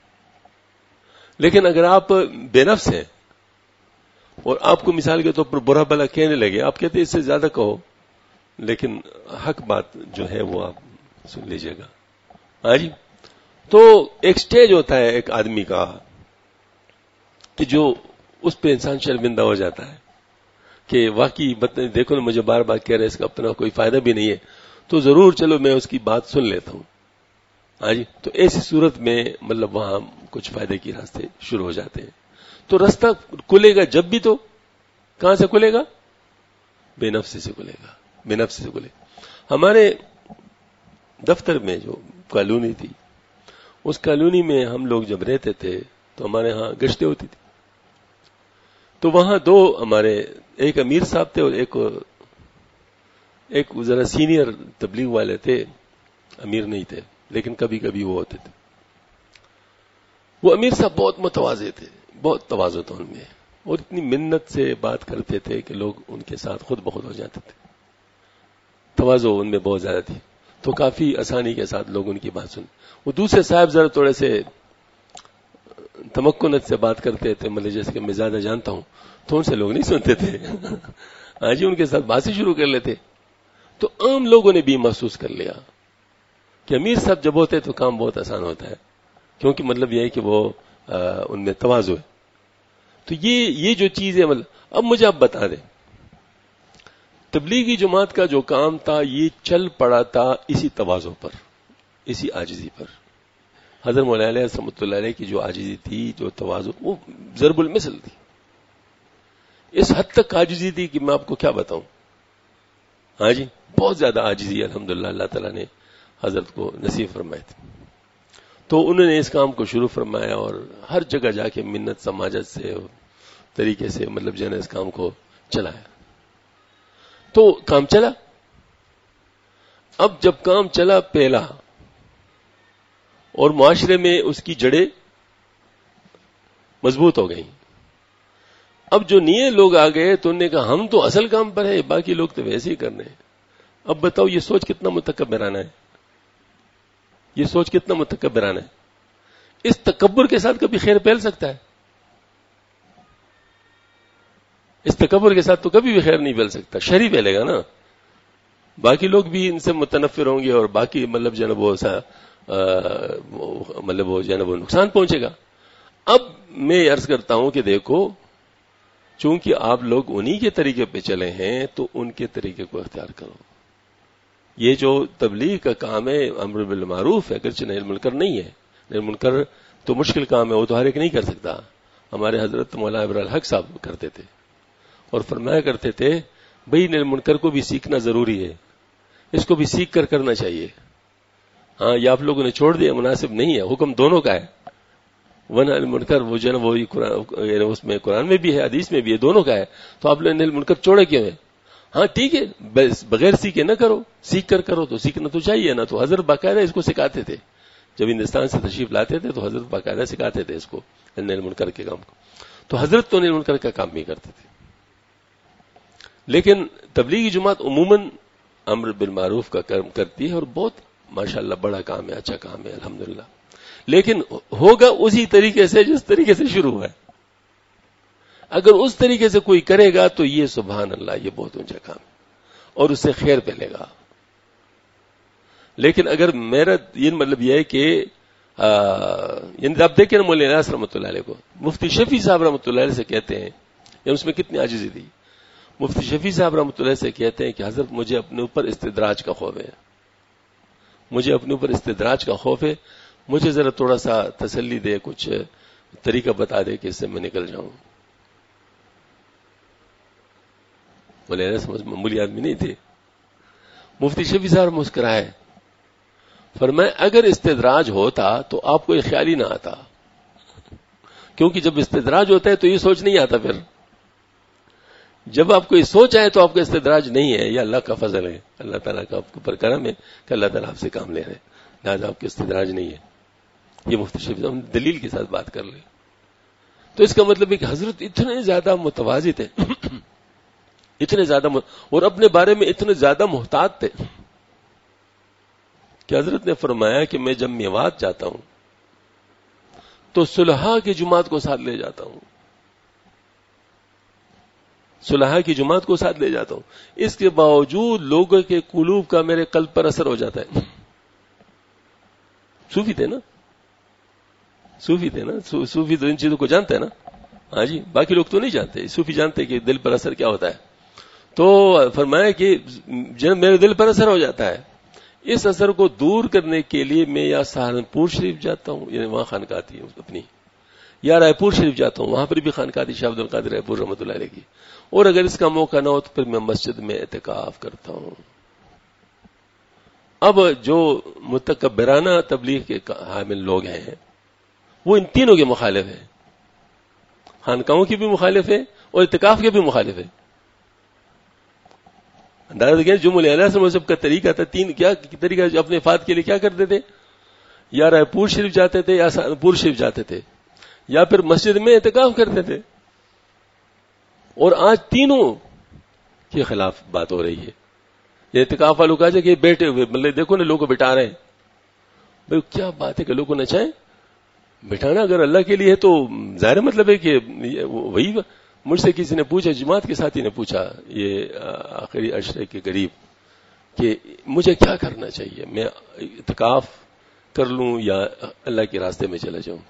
لیکن اگر آپ بے نفس ہیں اور آپ کو مثال کے طور پر برا بھلا کہنے لگے, آپ کہتے ہیں اس سے زیادہ کہو, لیکن حق بات جو ہے وہ آپ سن لیجئے گا. ہاں جی, تو ایک سٹیج ہوتا ہے ایک آدمی کا کہ جو اس پہ انسان شرمندہ ہو جاتا ہے کہ واقعی دیکھو نا مجھے بار بار کہہ رہے, اس کا اپنا کوئی فائدہ بھی نہیں ہے, تو ضرور چلو میں اس کی بات سن لیتا ہوں. ہاں جی, تو ایسی صورت میں مطلب وہاں کچھ فائدے کے راستے شروع ہو جاتے ہیں. تو راستہ کھلے گا جب بھی, تو کہاں سے کھلے گا؟ بے نفسی سے کھلے گا, بے نفسی سے کھلے. ہمارے دفتر میں جو کالونی تھی, اس کالونی میں ہم لوگ جب رہتے تھے تو ہمارے ہاں گشتیں ہوتی تھی. تو وہاں دو ہمارے, ایک امیر صاحب تھے اور ایک ایک ذرا سینئر تبلیغ والے تھے, امیر نہیں تھے لیکن کبھی کبھی وہ ہوتے تھے. وہ امیر صاحب بہت متواضع تھے, بہت تواضع تھا ان میں, اور اتنی منت سے بات کرتے تھے کہ لوگ ان کے ساتھ خود بخود ہو جاتے تھے. تواضع ان میں بہت زیادہ تھی, تو کافی آسانی کے ساتھ لوگ ان کی بات سن. وہ دوسرے صاحب ذرا تھوڑے سے تمکنت سے بات کرتے تھے, مطلب جیسے کہ میں زیادہ جانتا ہوں, تو ان سے لوگ نہیں سنتے تھے. ہاں جی, ان کے ساتھ باتیں شروع کر لیتے. تو عام لوگوں نے بھی محسوس کر لیا کہ امیر صاحب جب ہوتے تو کام بہت آسان ہوتا ہے, کیونکہ مطلب یہ ہے کہ وہ آ, ان میں تواضع ہے. تو یہ یہ جو چیز ہے, مطلب اب مجھے آپ بتا دیں, تبلیغی جماعت کا جو کام تھا یہ چل پڑا تھا اسی تواضع پر, اسی عاجزی پر. حضرت مولانا علیہ رحمۃ اللہ علیہ کی جو عاجزی تھی, جو تواضع, وہ ضرب المثل تھی. اس حد تک عاجزی تھی کہ میں آپ کو کیا بتاؤں. ہاں جی, بہت زیادہ عاجزی الحمدللہ اللہ تعالیٰ نے حضرت کو نصیب فرمائے تھے. تو انہوں نے اس کام کو شروع فرمایا اور ہر جگہ جا کے منت سماجت سے طریقے سے مطلب جو ہے نا اس کام کو چلایا. تو کام چلا. اب جب کام چلا پہلا اور معاشرے میں اس کی جڑیں مضبوط ہو گئیں, اب جو نئے لوگ آ گئے تو انہوں نے کہا ہم تو اصل کام پر ہے, باقی لوگ تو ویسے ہی کرنے ہیں. اب بتاؤ یہ سوچ کتنا متکبرانہ ہے, یہ سوچ کتنا متکبرانہ ہے. اس تکبر کے ساتھ کبھی خیر پھیل سکتا ہے؟ اس تکبر کے ساتھ تو کبھی بھی خیر نہیں پھیل سکتا. شر ہی پھیلے گا نا, باقی لوگ بھی ان سے متنفر ہوں گے اور باقی مطلب جو ہے نا وہ ایسا مطلب وہ جو ہے نا وہ نقصان پہنچے گا. اب میں عرض کرتا ہوں کہ دیکھو, چونکہ آپ لوگ انہی کے طریقے پہ چلے ہیں تو ان کے طریقے کو اختیار کرو. یہ جو تبلیغ کا کام ہے امر بالمعروف ہے, اگرچہ نہی المنکر نہیں ہے. نہی المنکر تو مشکل کام ہے, وہ تو ہر ایک نہیں کر سکتا. ہمارے حضرت مولانا ابرالحق صاحب کرتے تھے اور فرمایا کرتے تھے بھئی نہی المنکر کو بھی سیکھنا ضروری ہے, اس کو بھی سیکھ کر کرنا چاہیے. ہاں, یہ آپ لوگوں نے چھوڑ دیا, مناسب نہیں ہے. حکم دونوں کا ہے, ون المنکر وہ جو ہے نا وہ قرآن, اس میں قرآن میں بھی ہے, حدیث میں بھی ہے, دونوں کا ہے. تو آپ لوگ نہی المنکر چھوڑے کیوں ہیں؟ ہاں ٹھیک ہے, بغیر سیکھے نہ کرو, سیکھ کر کرو تو سیکھنا تو چاہیے نا. تو حضرت باقاعدہ اس کو سکھاتے تھے جب ہندوستان سے تشریف لاتے تھے تو حضرت باقاعدہ سکھاتے تھے اس کو انیل المنکر کے کام کو. تو حضرت تو انیل المنکر کا کام بھی کرتے تھے. لیکن تبلیغی جماعت عموماً امر بالمعروف کا کام کرتی ہے اور بہت ماشاءاللہ بڑا کام ہے, اچھا کام ہے الحمدللہ. لیکن ہوگا اسی طریقے سے جس طریقے سے شروع ہوا ہے. اگر اس طریقے سے کوئی کرے گا تو یہ سبحان اللہ یہ بہت اونچا کام ہے اور اس سے خیر پہلے گا. لیکن اگر میرا یہ مطلب یہ ہے کہ یعنی آپ دیکھیں نا مولانا الیاس رحمۃ اللہ علیہ کو مفتی شفیع صاحب رحمۃ اللہ علیہ سے کہتے ہیں, یا اس میں کتنی عاجزی تھی. مفتی شفیع صاحب رحمۃ اللہ سے کہتے ہیں کہ حضرت مجھے اپنے اوپر استدراج کا خوف ہے, مجھے اپنے اوپر استدراج کا خوف ہے, مجھے ذرا تھوڑا سا تسلی دے, کچھ طریقہ بتا دے کہ اس سے میں نکل جاؤں. مولانا سمجھ معمولی آدمی نہیں تھے. مفتی شفیع صاحب مسکرائے, فرمائے اگر استدراج ہوتا تو آپ کو یہ خیال ہی نہ آتا, کیونکہ جب استدراج ہوتا ہے تو یہ سوچ نہیں آتا. پھر جب آپ کو یہ سوچ آئے تو آپ کا استدراج نہیں ہے, یہ اللہ کا فضل ہے, اللہ تعالیٰ کا آپ کے اوپر کرم ہے کہ اللہ تعالیٰ آپ سے کام لے رہے ہیں, لہٰذا آپ کے استدراج نہیں ہے. یہ مفتی شفیع صاحب دلیل کے ساتھ بات کر لیں. تو اس کا مطلب ہے کہ حضرت اتنے زیادہ متواضع تھے, اتنے زیادہ اور اپنے بارے میں اتنے زیادہ محتاط تھے کہ حضرت نے فرمایا کہ میں جب میوات جاتا ہوں تو صلحاء کی جماعت کو ساتھ لے جاتا ہوں, صلحاء کی جماعت کو ساتھ لے جاتا ہوں. اس کے باوجود لوگوں کے قلوب کا میرے قلب پر اثر ہو جاتا ہے. صوفی تھے نا, صوفی تھے نا, صوفی تو ان چیزوں کو جانتے ہیں نا. ہاں جی, باقی لوگ تو نہیں جانتے, صوفی جانتے کہ دل پر اثر کیا ہوتا ہے. تو فرمایا کہ جب میرے دل پر اثر ہو جاتا ہے, اس اثر کو دور کرنے کے لیے میں یا سہارنپور شریف جاتا ہوں, یعنی وہاں خانقاہ تھی اپنی, یا رائے پور شریف جاتا ہوں, وہاں پر بھی خانقاہ تھی شاہ عبد القادر رائے پور رحمۃ اللہ علیہ کی, اور اگر اس کا موقع نہ ہو تو پھر میں مسجد میں اعتکاف کرتا ہوں. اب جو متکبرانہ تبلیغ کے حامل لوگ ہیں وہ ان تینوں کے مخالف ہیں, خانقاہوں کی بھی مخالف ہے اور اعتکاف کے بھی مخالف ہے. اندازہ دیکھیں جو مولانا الیاس مذہب کا طریقہ تھا, تین کیا طریقہ اپنے فات کے لیے کیا کرتے تھے, یا رائے پور شریف جاتے تھے یا سہارنپور شریف جاتے تھے, یا پھر مسجد میں اعتکاف کرتے تھے. اور آج تینوں کے خلاف بات ہو رہی ہے. یہ اعتکاف والوں کہا جائے کہ بیٹھے ہوئے مطلب دیکھو نا لوگوں کو بٹھا رہے ہیں. بھائی کیا بات ہے کہ لوگوں کو نچائیں, بٹھانا اگر اللہ کے لیے ہے تو ظاہر مطلب ہے کہ وہی. مجھ سے کسی نے پوچھا, جماعت کے ساتھی نے پوچھا, یہ آخری عشرے کے قریب, کہ مجھے کیا کرنا چاہیے, میں اعتکاف کر لوں یا اللہ کے راستے میں چلا جاؤں.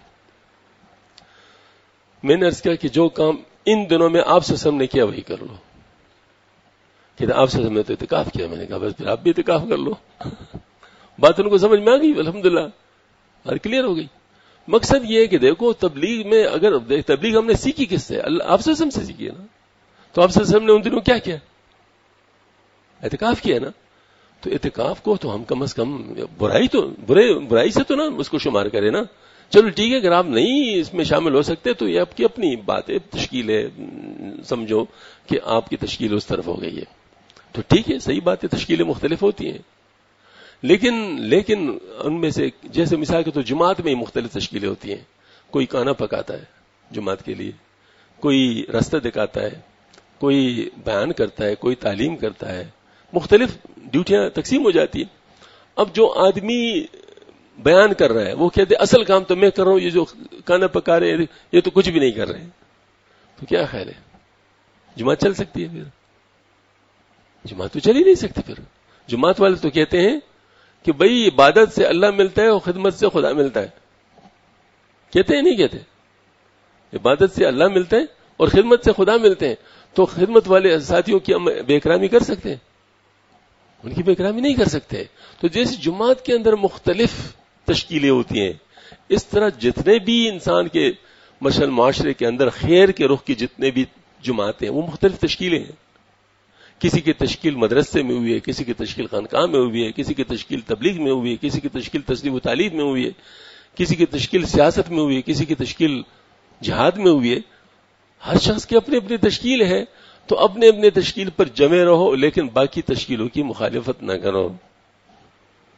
میں نے عرض کیا کہ جو کام ان دنوں میں آپ سے سم نے کیا وہی کر لو. کہ آپ سے سم نے تو اعتکاف کیا, میں نے کہا بس پھر آپ بھی اعتکاف کر لو. بات ان کو سمجھ میں آ گئی, الحمدللہ ہر کلیئر ہو گئی. مقصد یہ ہے کہ دیکھو تبلیغ میں اگر تبلیغ ہم نے سیکھی کس سے, اللہ آپ سے سم سے سیکھی ہے نا. تو آپ سے سم نے ان دنوں کیا کیا, اعتکاف کیا نا. تو اعتکاف کو تو ہم کم از کم برائی تو برے برائی سے تو نا اس کو شمار کرے نا. چلو ٹھیک ہے, اگر آپ نہیں اس میں شامل ہو سکتے تو یہ آپ کی اپنی بات ہے, تشکیل ہے, سمجھو کہ آپ کی تشکیل اس طرف ہو گئی ہے تو ٹھیک ہے, صحیح بات ہے, تشکیلیں مختلف ہوتی ہیں. لیکن لیکن ان میں سے جیسے مثال کے تو جماعت میں ہی مختلف تشکیلیں ہوتی ہیں. کوئی کھانا پکاتا ہے جماعت کے لیے, کوئی راستہ دکھاتا ہے, کوئی بیان کرتا ہے, کوئی تعلیم کرتا ہے, مختلف ڈیوٹیاں تقسیم ہو جاتی ہیں. اب جو آدمی بیان کر رہا ہے وہ کہتے اصل کام تو میں کر رہا ہوں, یہ جو کھانا پکا رہے ہیں یہ تو کچھ بھی نہیں کر رہے ہیں. تو کیا خیال ہے, جماعت چل سکتی ہے؟ پھر جماعت تو چل ہی نہیں سکتی. پھر جماعت والے تو کہتے ہیں کہ بھئی عبادت سے اللہ ملتا ہے اور خدمت سے خدا ملتا ہے. کہتے ہیں نہیں کہتے, عبادت سے اللہ ملتا ہے اور خدمت سے خدا ملتے ہیں. تو خدمت والے ساتھیوں کی ہم بے اکرامی کر سکتے ہیں؟ ان کی بے اکرامی نہیں کر سکتے. تو جیسے جماعت کے اندر مختلف تشکیلیں ہوتی ہیں, اس طرح جتنے بھی انسان کے مثلاً معاشرے کے اندر خیر کے رخ کی جتنے بھی جماعتیں ہیں وہ مختلف تشکیلیں ہیں. کسی کی تشکیل مدرسے میں ہوئی ہے, کسی کی تشکیل خانقاہ میں ہوئی ہے, کسی کی تشکیل تبلیغ میں ہوئی ہے, کسی کی تشکیل تصنیف و تعلیم میں ہوئی ہے, کسی کی تشکیل سیاست میں ہوئی ہے, کسی کی تشکیل جہاد میں ہوئی ہے. ہر شخص کی اپنی اپنی تشکیل ہے. تو اپنے اپنے تشکیل پر جمے رہو, لیکن باقی تشکیلوں کی مخالفت نہ کرو.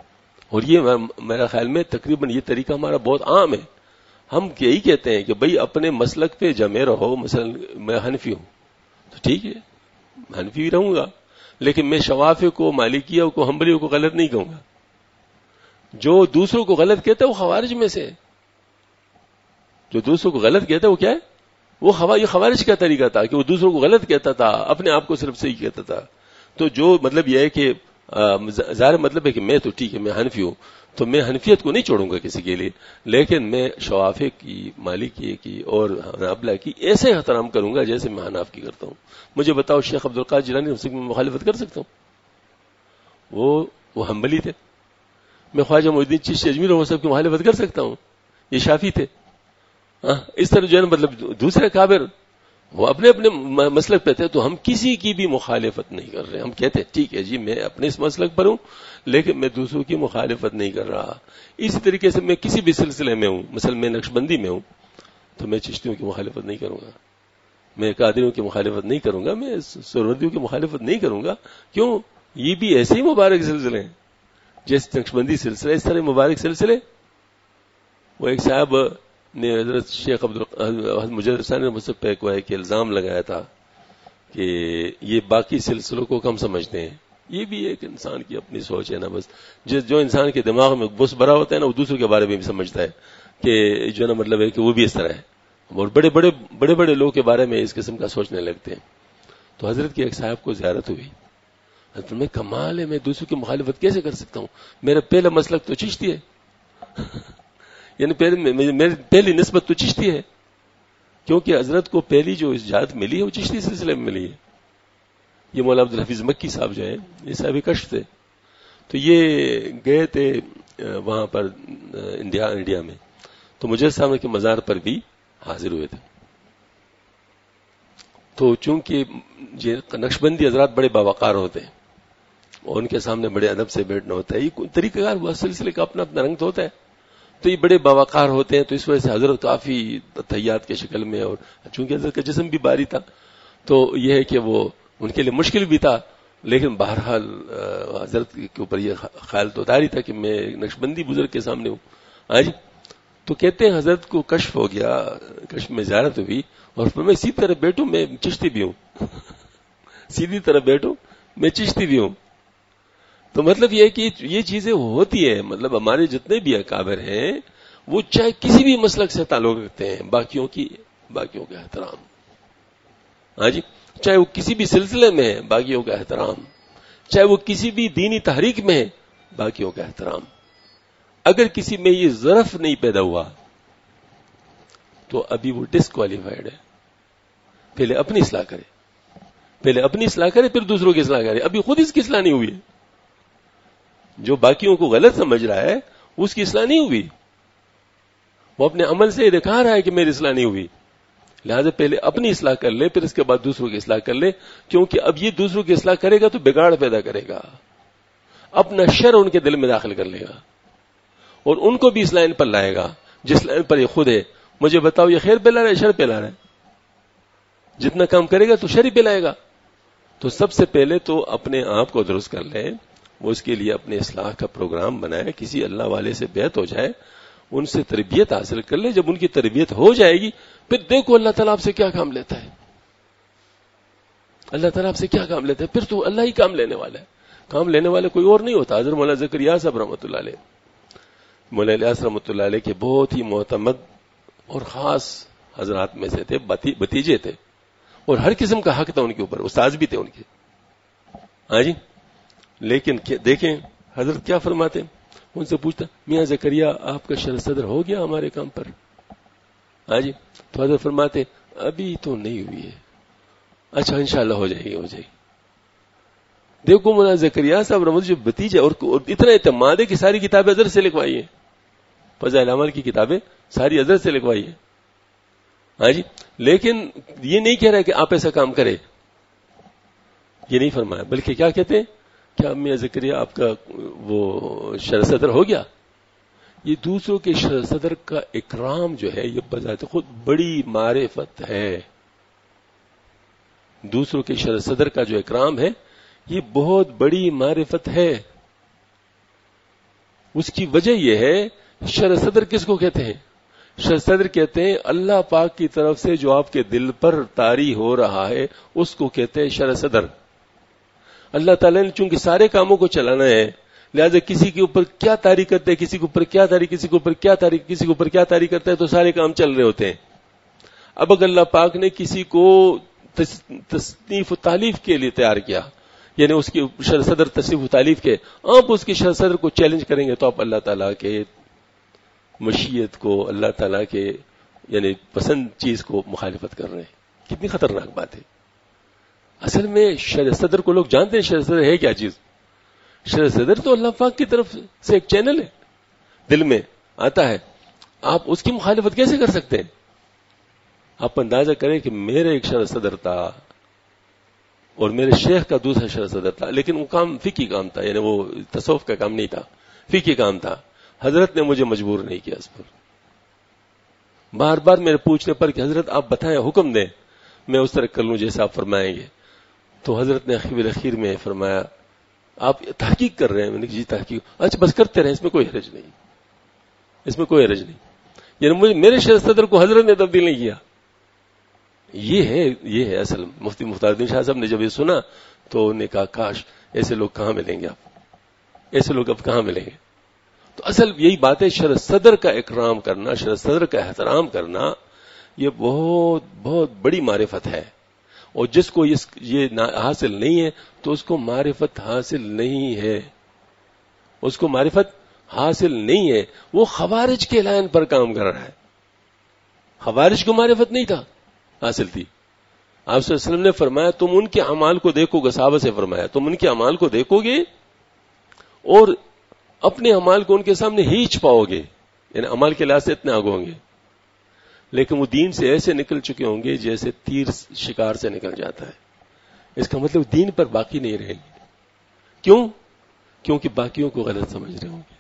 اور یہ میرا خیال میں تقریباً یہ طریقہ ہمارا بہت عام ہے. ہم یہی کہتے ہیں کہ بھئی اپنے مسلک پہ جمے رہو. مثلا میں حنفی ہوں تو ٹھیک ہے حنفی بھی رہوں گا, لیکن میں شوافی کو, مالکیہ کو, حنبلیوں کو غلط نہیں کہوں گا. جو دوسروں کو غلط کہتا ہے وہ خوارج میں سے, جو دوسروں کو غلط کہتا ہے وہ کیا ہے, وہ یہ خوارج کا طریقہ تھا کہ وہ دوسروں کو غلط کہتا تھا, اپنے آپ کو صرف صحیح کہتا تھا. تو جو مطلب یہ ہے کہ ظاہر مطلب ہے کہ میں تو ٹھیک ہے میں حنفی ہوں تو میں حنفیت کو نہیں چھوڑوں گا کسی کے لیے, لیکن میں شوافی کی, مالکی کی اور حنابلہ کی ایسے احترام کروں گا جیسے میں حناف کی کرتا ہوں. مجھے بتاؤ شیخ عبد القادر جیلانی سے میں مخالفت کر سکتا ہوں؟ وہ وہ حنبلی تھے. میں خواجہ معین الدین چشتی اجمیر وہ سب کی مخالفت کر سکتا ہوں, یہ شافی تھے. اس طرح جو ہے مطلب دوسرے کابر وہ اپنے اپنے مسلک پہ تھے, تو ہم کسی کی بھی مخالفت نہیں کر رہے. ہم کہتے ہیں ٹھیک ہے جی میں اپنے اس مسلک پر ہوں لیکن میں دوسروں کی مخالفت نہیں کر رہا. اسی طریقے سے میں کسی بھی سلسلے میں ہوں, مثلا میں نقشبندی میں ہوں تو میں چشتیوں کی مخالفت نہیں کروں گا, میں قادریوں کی مخالفت نہیں کروں گا, میں سہروردیوں کی مخالفت نہیں کروں گا. کیوں؟ یہ بھی ایسے ہی مبارک سلسلے ہیں جیسے نقشبندی سلسلے, اس طرح مبارک سلسلے. وہ ایک صاحب نے حضرت شیخ عبد مجدد ثانی نے مجھ سے پہ کو ہے کہ الزام لگایا تھا کہ یہ باقی سلسلوں کو کم سمجھتے ہیں. یہ بھی ایک انسان کی اپنی سوچ ہے نا, بس جس جو انسان کے دماغ میں بس بھرا ہوتا ہے نا وہ دوسروں کے بارے میں بھی سمجھتا ہے کہ جو نا مطلب ہے کہ وہ بھی اس طرح ہے, اور بڑے بڑے بڑے بڑے لوگوں کے بارے میں اس قسم کا سوچنے لگتے ہیں. تو حضرت کے ایک صاحب کو زیارت ہوئی, حضرت میں کمال ہے میں دوسروں کی مخالفت کیسے کر سکتا ہوں, میرا پہلا مسلک تو چشتی ہے, یعنی میری پہلی نسبت تو چشتی ہے, کیونکہ حضرت کو پہلی جو اجازت ملی ہے وہ چشتی سلسلے میں ملی ہے. یہ مولا عبد الحفیظ مکی صاحب جو ہیں یہ صاحب کشف تھے, تو یہ گئے تھے وہاں پر انڈیا انڈیا میں, تو مجدد صاحب کے مزار پر بھی حاضر ہوئے تھے. تو چونکہ یہ نقشبندی حضرات بڑے باوقار ہوتے ہیں اور ان کے سامنے بڑے ادب سے بیٹھنا ہوتا ہے, یہ طریقہ کار وہ سلسلے کا اپنا اپنا رنگ تو ہوتا ہے, تو یہ بڑے باوقار ہوتے ہیں. تو اس وجہ سے حضرت کافی تحیات کے شکل میں, اور چونکہ حضرت کا جسم بھی بھاری تھا تو یہ ہے کہ وہ ان کے لیے مشکل بھی تھا, لیکن بہرحال حضرت کے اوپر یہ خیال تو داری تھا کہ میں نقشبندی بزرگ کے سامنے ہوں. آج تو کہتے ہیں حضرت کو کشف ہو گیا, کشف میں زیارت ہوئی, اور پھر میں سیدھی طرح بیٹھوں میں چشتی بھی ہوں سیدھی طرح بیٹھوں میں چشتی بھی ہوں. تو مطلب یہ ہے کہ یہ چیزیں ہوتی ہیں, مطلب ہمارے جتنے بھی اکابر ہیں وہ چاہے کسی بھی مسلک سے تعلق رکھتے ہیں, باقیوں کی باقیوں کا احترام, ہاں جی, چاہے وہ کسی بھی سلسلے میں ہے باقیوں کا احترام, چاہے وہ کسی بھی دینی تحریک میں ہے باقیوں کا احترام. اگر کسی میں یہ ظرف نہیں پیدا ہوا تو ابھی وہ ڈسکوالیفائڈ ہے. پہلے اپنی اصلاح کرے, پہلے اپنی اصلاح کرے پھر دوسروں کی اصلاح کرے. ابھی خود اس کی اصلاح نہیں ہوئی ہے, جو باقیوں کو غلط سمجھ رہا ہے اس کی اصلاح نہیں ہوئی, وہ اپنے عمل سے دکھا رہا ہے کہ میری اصلاح نہیں ہوئی. لہذا پہلے اپنی اصلاح کر لے پھر اس کے بعد دوسروں کی اصلاح کر لے, کیونکہ اب یہ دوسروں کی اصلاح کرے گا تو بگاڑ پیدا کرے گا, اپنا شر ان کے دل میں داخل کر لے گا اور ان کو بھی اس لائن پر لائے گا جس لائن پر یہ خود ہے. مجھے بتاؤ یہ خیر پہ لا رہا ہے شر پہ لا رہا ہے؟ جتنا کام کرے گا تو شر ہی پہ لائے گا. تو سب سے پہلے تو اپنے آپ کو درست کر لے, وہ اس کے لیے اپنے اصلاح کا پروگرام بنائے, کسی اللہ والے سے بیعت ہو جائے, ان سے تربیت حاصل کر لے. جب ان کی تربیت ہو جائے گی پھر دیکھو اللہ تعالیٰ آپ سے کیا کام لیتا ہے, اللہ تعالیٰ آپ سے کیا کام لیتا ہے, پھر تو اللہ ہی کام لینے والا ہے. کام لینے والے کوئی اور نہیں ہوتا. حضرت مولانا زکریا صاحب رحمۃ اللہ علیہ, مولانا الیاس رحمۃ اللہ علیہ کے بہت ہی معتمد اور خاص حضرات میں سے تھے, بھتیجے تھے, اور ہر قسم کا حق تھا ان کے اوپر, استاد بھی تھے ان کے, ہاں جی. لیکن دیکھیں حضرت کیا فرماتے, ان سے پوچھتا میاں زکریا آپ کا شرح صدر ہو گیا ہمارے کام پر, ہاں جی. تو حضرت فرماتے ابھی تو نہیں ہوئی ہے, اچھا انشاءاللہ ہو جائے گی ہو جائے گی. دیکھو مولانا زکریا صاحب رحمۃ جو بتیجے, اور اتنا اعتماد ہے کہ ساری کتابیں حضرت سے لکھوائی ہیں, فضائل اعمال کی کتابیں ساری حضرت سے لکھوائی ہیں, ہاں جی. لیکن یہ نہیں کہہ رہا کہ آپ ایسا کام کرے, یہ نہیں فرمایا, بلکہ کیا کہتے ہیں کیا میاں زکریا آپ کا وہ شرح صدر ہو گیا. یہ دوسروں کے شرح صدر کا اکرام جو ہے یہ بذات خود بڑی معرفت ہے. دوسروں کے شرح صدر کا جو اکرام ہے یہ بہت بڑی معرفت ہے. اس کی وجہ یہ ہے، شرح صدر کس کو کہتے ہیں؟ شرح صدر کہتے ہیں اللہ پاک کی طرف سے جو آپ کے دل پر طاری ہو رہا ہے اس کو کہتے ہیں شرح صدر. اللہ تعالیٰ نے چونکہ سارے کاموں کو چلانا ہے، لہذا کسی کے اوپر کیا طاری کرتے ہیں، کسی کے اوپر کیا طاری، کسی کے اوپر کیا طاری، کسی کے اوپر کیا طاری کرتا ہے، تو سارے کام چل رہے ہوتے ہیں. اب اگر اللہ پاک نے کسی کو تصنیف و تالیف کے لیے تیار کیا، یعنی اس کی شرح صدر تصنیف و تالیف کے، آپ اس کی شرح صدر کو چیلنج کریں گے تو آپ اللہ تعالیٰ کے مشیت کو، اللہ تعالیٰ کے یعنی پسند چیز کو مخالفت کر رہے ہیں. کتنی خطرناک بات ہے. اصل میں شرح صدر کو لوگ جانتے ہیں شرح صدر ہے کیا چیز. شرح صدر تو اللہ پاک کی طرف سے ایک چینل ہے، دل میں آتا ہے. آپ اس کی مخالفت کیسے کر سکتے ہیں؟ آپ اندازہ کریں کہ میرے ایک شرح صدر تھا اور میرے شیخ کا دوسرا شرح صدر تھا، لیکن وہ کام فقہی کام تھا، یعنی وہ تصوف کا کام نہیں تھا، فقہی کام تھا. حضرت نے مجھے مجبور نہیں کیا اس پر. بار بار میرے پوچھنے پر کہ حضرت آپ بتائیں، حکم دیں، میں اس طرح کر لوں جیسے آپ فرمائیں گے. تو حضرت نے اخیر میں فرمایا آپ تحقیق کر رہے ہیں؟ میں نے کہا جی تحقیق. اچھا بس کرتے رہیں، اس میں کوئی حرج نہیں، اس میں کوئی حرج نہیں. یعنی مجھے میرے شرح صدر کو حضرت نے تبدیل نہیں کیا. یہ ہے یہ ہے اصل. مفتی مختار الدین شاہ صاحب نے جب یہ سنا تو انہوں نے کہا کاش ایسے لوگ کہاں ملیں گے، آپ ایسے لوگ اب کہاں ملیں گے. تو اصل یہی بات ہے، شرح صدر کا اکرام کرنا، شرح صدر کا احترام کرنا، یہ بہت بہت بڑی معرفت ہے. اور جس کو یہ حاصل نہیں ہے تو اس کو معرفت حاصل نہیں ہے، اس کو معرفت حاصل نہیں ہے. وہ خوارج کے لائن پر کام کر رہا ہے. خوارج کو معرفت نہیں تھا، حاصل تھی. آپ صلی اللہ علیہ وسلم نے فرمایا تم ان کے اعمال کو دیکھو گے، صحابہ سے فرمایا تم ان کے اعمال کو دیکھو گے اور اپنے اعمال کو ان کے سامنے ہیچ پاؤ گے، یعنی اعمال کے لحاظ سے اتنے آگے ہوں گے، لیکن وہ دین سے ایسے نکل چکے ہوں گے جیسے تیر شکار سے نکل جاتا ہے. اس کا مطلب دین پر باقی نہیں رہیں گے. کیوں؟ کیونکہ باقیوں کو غلط سمجھ رہے ہوں گے،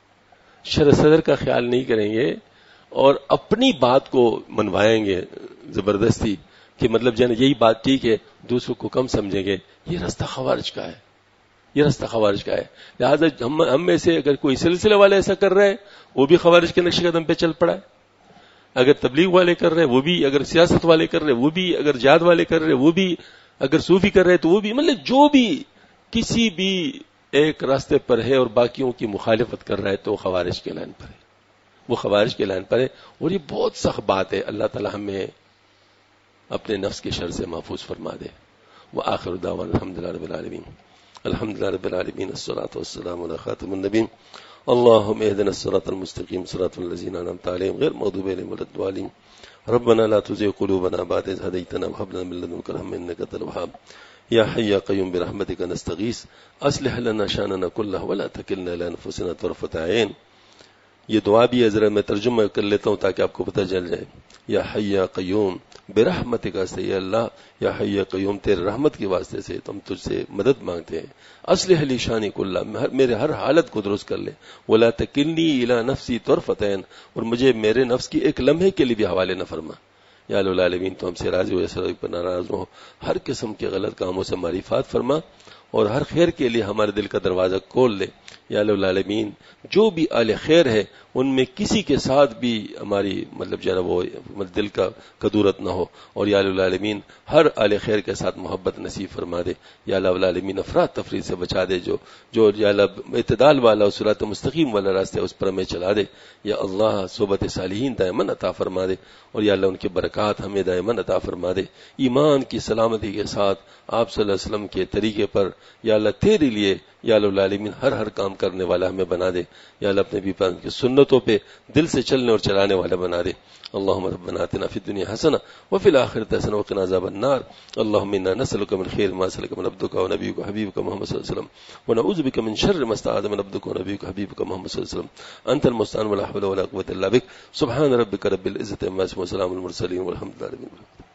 شرح صدر کا خیال نہیں کریں گے اور اپنی بات کو منوائیں گے زبردستی کہ مطلب جو ہے یہی بات ٹھیک ہے، دوسروں کو کم سمجھیں گے. یہ راستہ خوارج کا ہے، یہ راستہ خوارج کا ہے. لہٰذا ہم ہم میں سے اگر کوئی سلسلے والا ایسا کر رہا ہے وہ بھی خوارج کے نقش قدم پہ چل پڑا ہے. اگر تبلیغ والے کر رہے ہیں وہ بھی، اگر سیاست والے کر رہے ہیں وہ بھی، اگر جہاد والے کر رہے ہیں وہ بھی، اگر صوفی کر رہے ہیں تو وہ بھی، مطلب جو بھی کسی بھی ایک راستے پر ہے اور باقیوں کی مخالفت کر رہا ہے تو وہ خوارج کے لائن پر ہے، وہ خوارج کے لائن پر ہے. اور یہ بہت سخت بات ہے. اللہ تعالی ہمیں اپنے نفس کے شر سے محفوظ فرما دے. وآخر دعوانا الحمدللہ رب العالمین. الحمدللہ رب العالمین، الصلاۃ والسلام علی خاتم النبیین. اللهم اهدنا الصراط المستقيم صراط الذين أنعمت عليهم غير المغضوب عليهم ولا الضالين. ربنا لا تزغ قلوبنا بعد إذ هديتنا وهب لنا من لدنك رحمة إنك أنت الوهاب. يا حي يا قيوم برحمتك نستغيث أصلح لنا شأننا كله ولا تكلنا إلى أنفسنا طرفة عين. یہ دعا بھی ہے، ذرا میں ترجمہ کر لیتا ہوں تاکہ آپ کو پتہ چل جائے. یا حی یا قیوم برحمتک سے، یا اللہ یا حی یا قیوم تیرے رحمت کے واسطے سے تم تجھ سے مدد مانگتے ہیں. اصلح لی شانی کلہ، میرے ہر حالت کو درست کر لے. ولا تکلنی الی نفسی طرفۃ عین، اور مجھے میرے نفس کی ایک لمحے کے لیے بھی حوالے نہ فرما. یا العالمین تو ہم سے راضی ہو، ایسا پر ناراض ہو. ہر قسم کے غلط کاموں سے ہماری حفاظت فرما اور ہر خیر کے لیے ہمارے دل کا دروازہ کھول لے. یا العالمین جو بھی اہل خیر ہے ان میں کسی کے ساتھ بھی ہماری مطلب جو ہے وہ دل کا کدورت نہ ہو. اور یا العالمین ہر اہل خیر کے ساتھ محبت نصیب فرما دے. یا العالمین افراد تفریح سے بچا دے، جو جو یا اللہ اعتدال والا اور صراط مستقیم والا راستہ اس پر ہمیں چلا دے. یا اللہ صحبت صالحین دائماً عطا فرما دے، اور یا اللہ ان کی برکات ہمیں دائماً عطا فرما دے. ایمان کی سلامتی کے ساتھ آپ صلی اللہ علیہ وسلم کے طریقے پر یا اللہ تیرے لیے یا العالمین ہر ہر کام کرنے والا ہمیں بنا دے. یا اللہ اپنے بھی کی سنتوں پہ دل سے چلنے اور چلانے والا بنا دے. اللهم ربنا آتنا في الدنيا حسنة وفي الآخرة حسنة وقنا عذاب النار. اللهم إنا نسألك من خير ما سألك من عبدك ونبيك وحبيبك محمد صلى الله عليه وسلم، ونعوذ بك من شر ما استعاذ من عبدك ونبيك وحبيبك محمد صلى الله عليه وسلم. أنت المستعان ولا حول ولا قوة إلا بك. سبحان ربك رب العزة عما يصفون وسلام على المرسلين والحمد لله رب العالمين.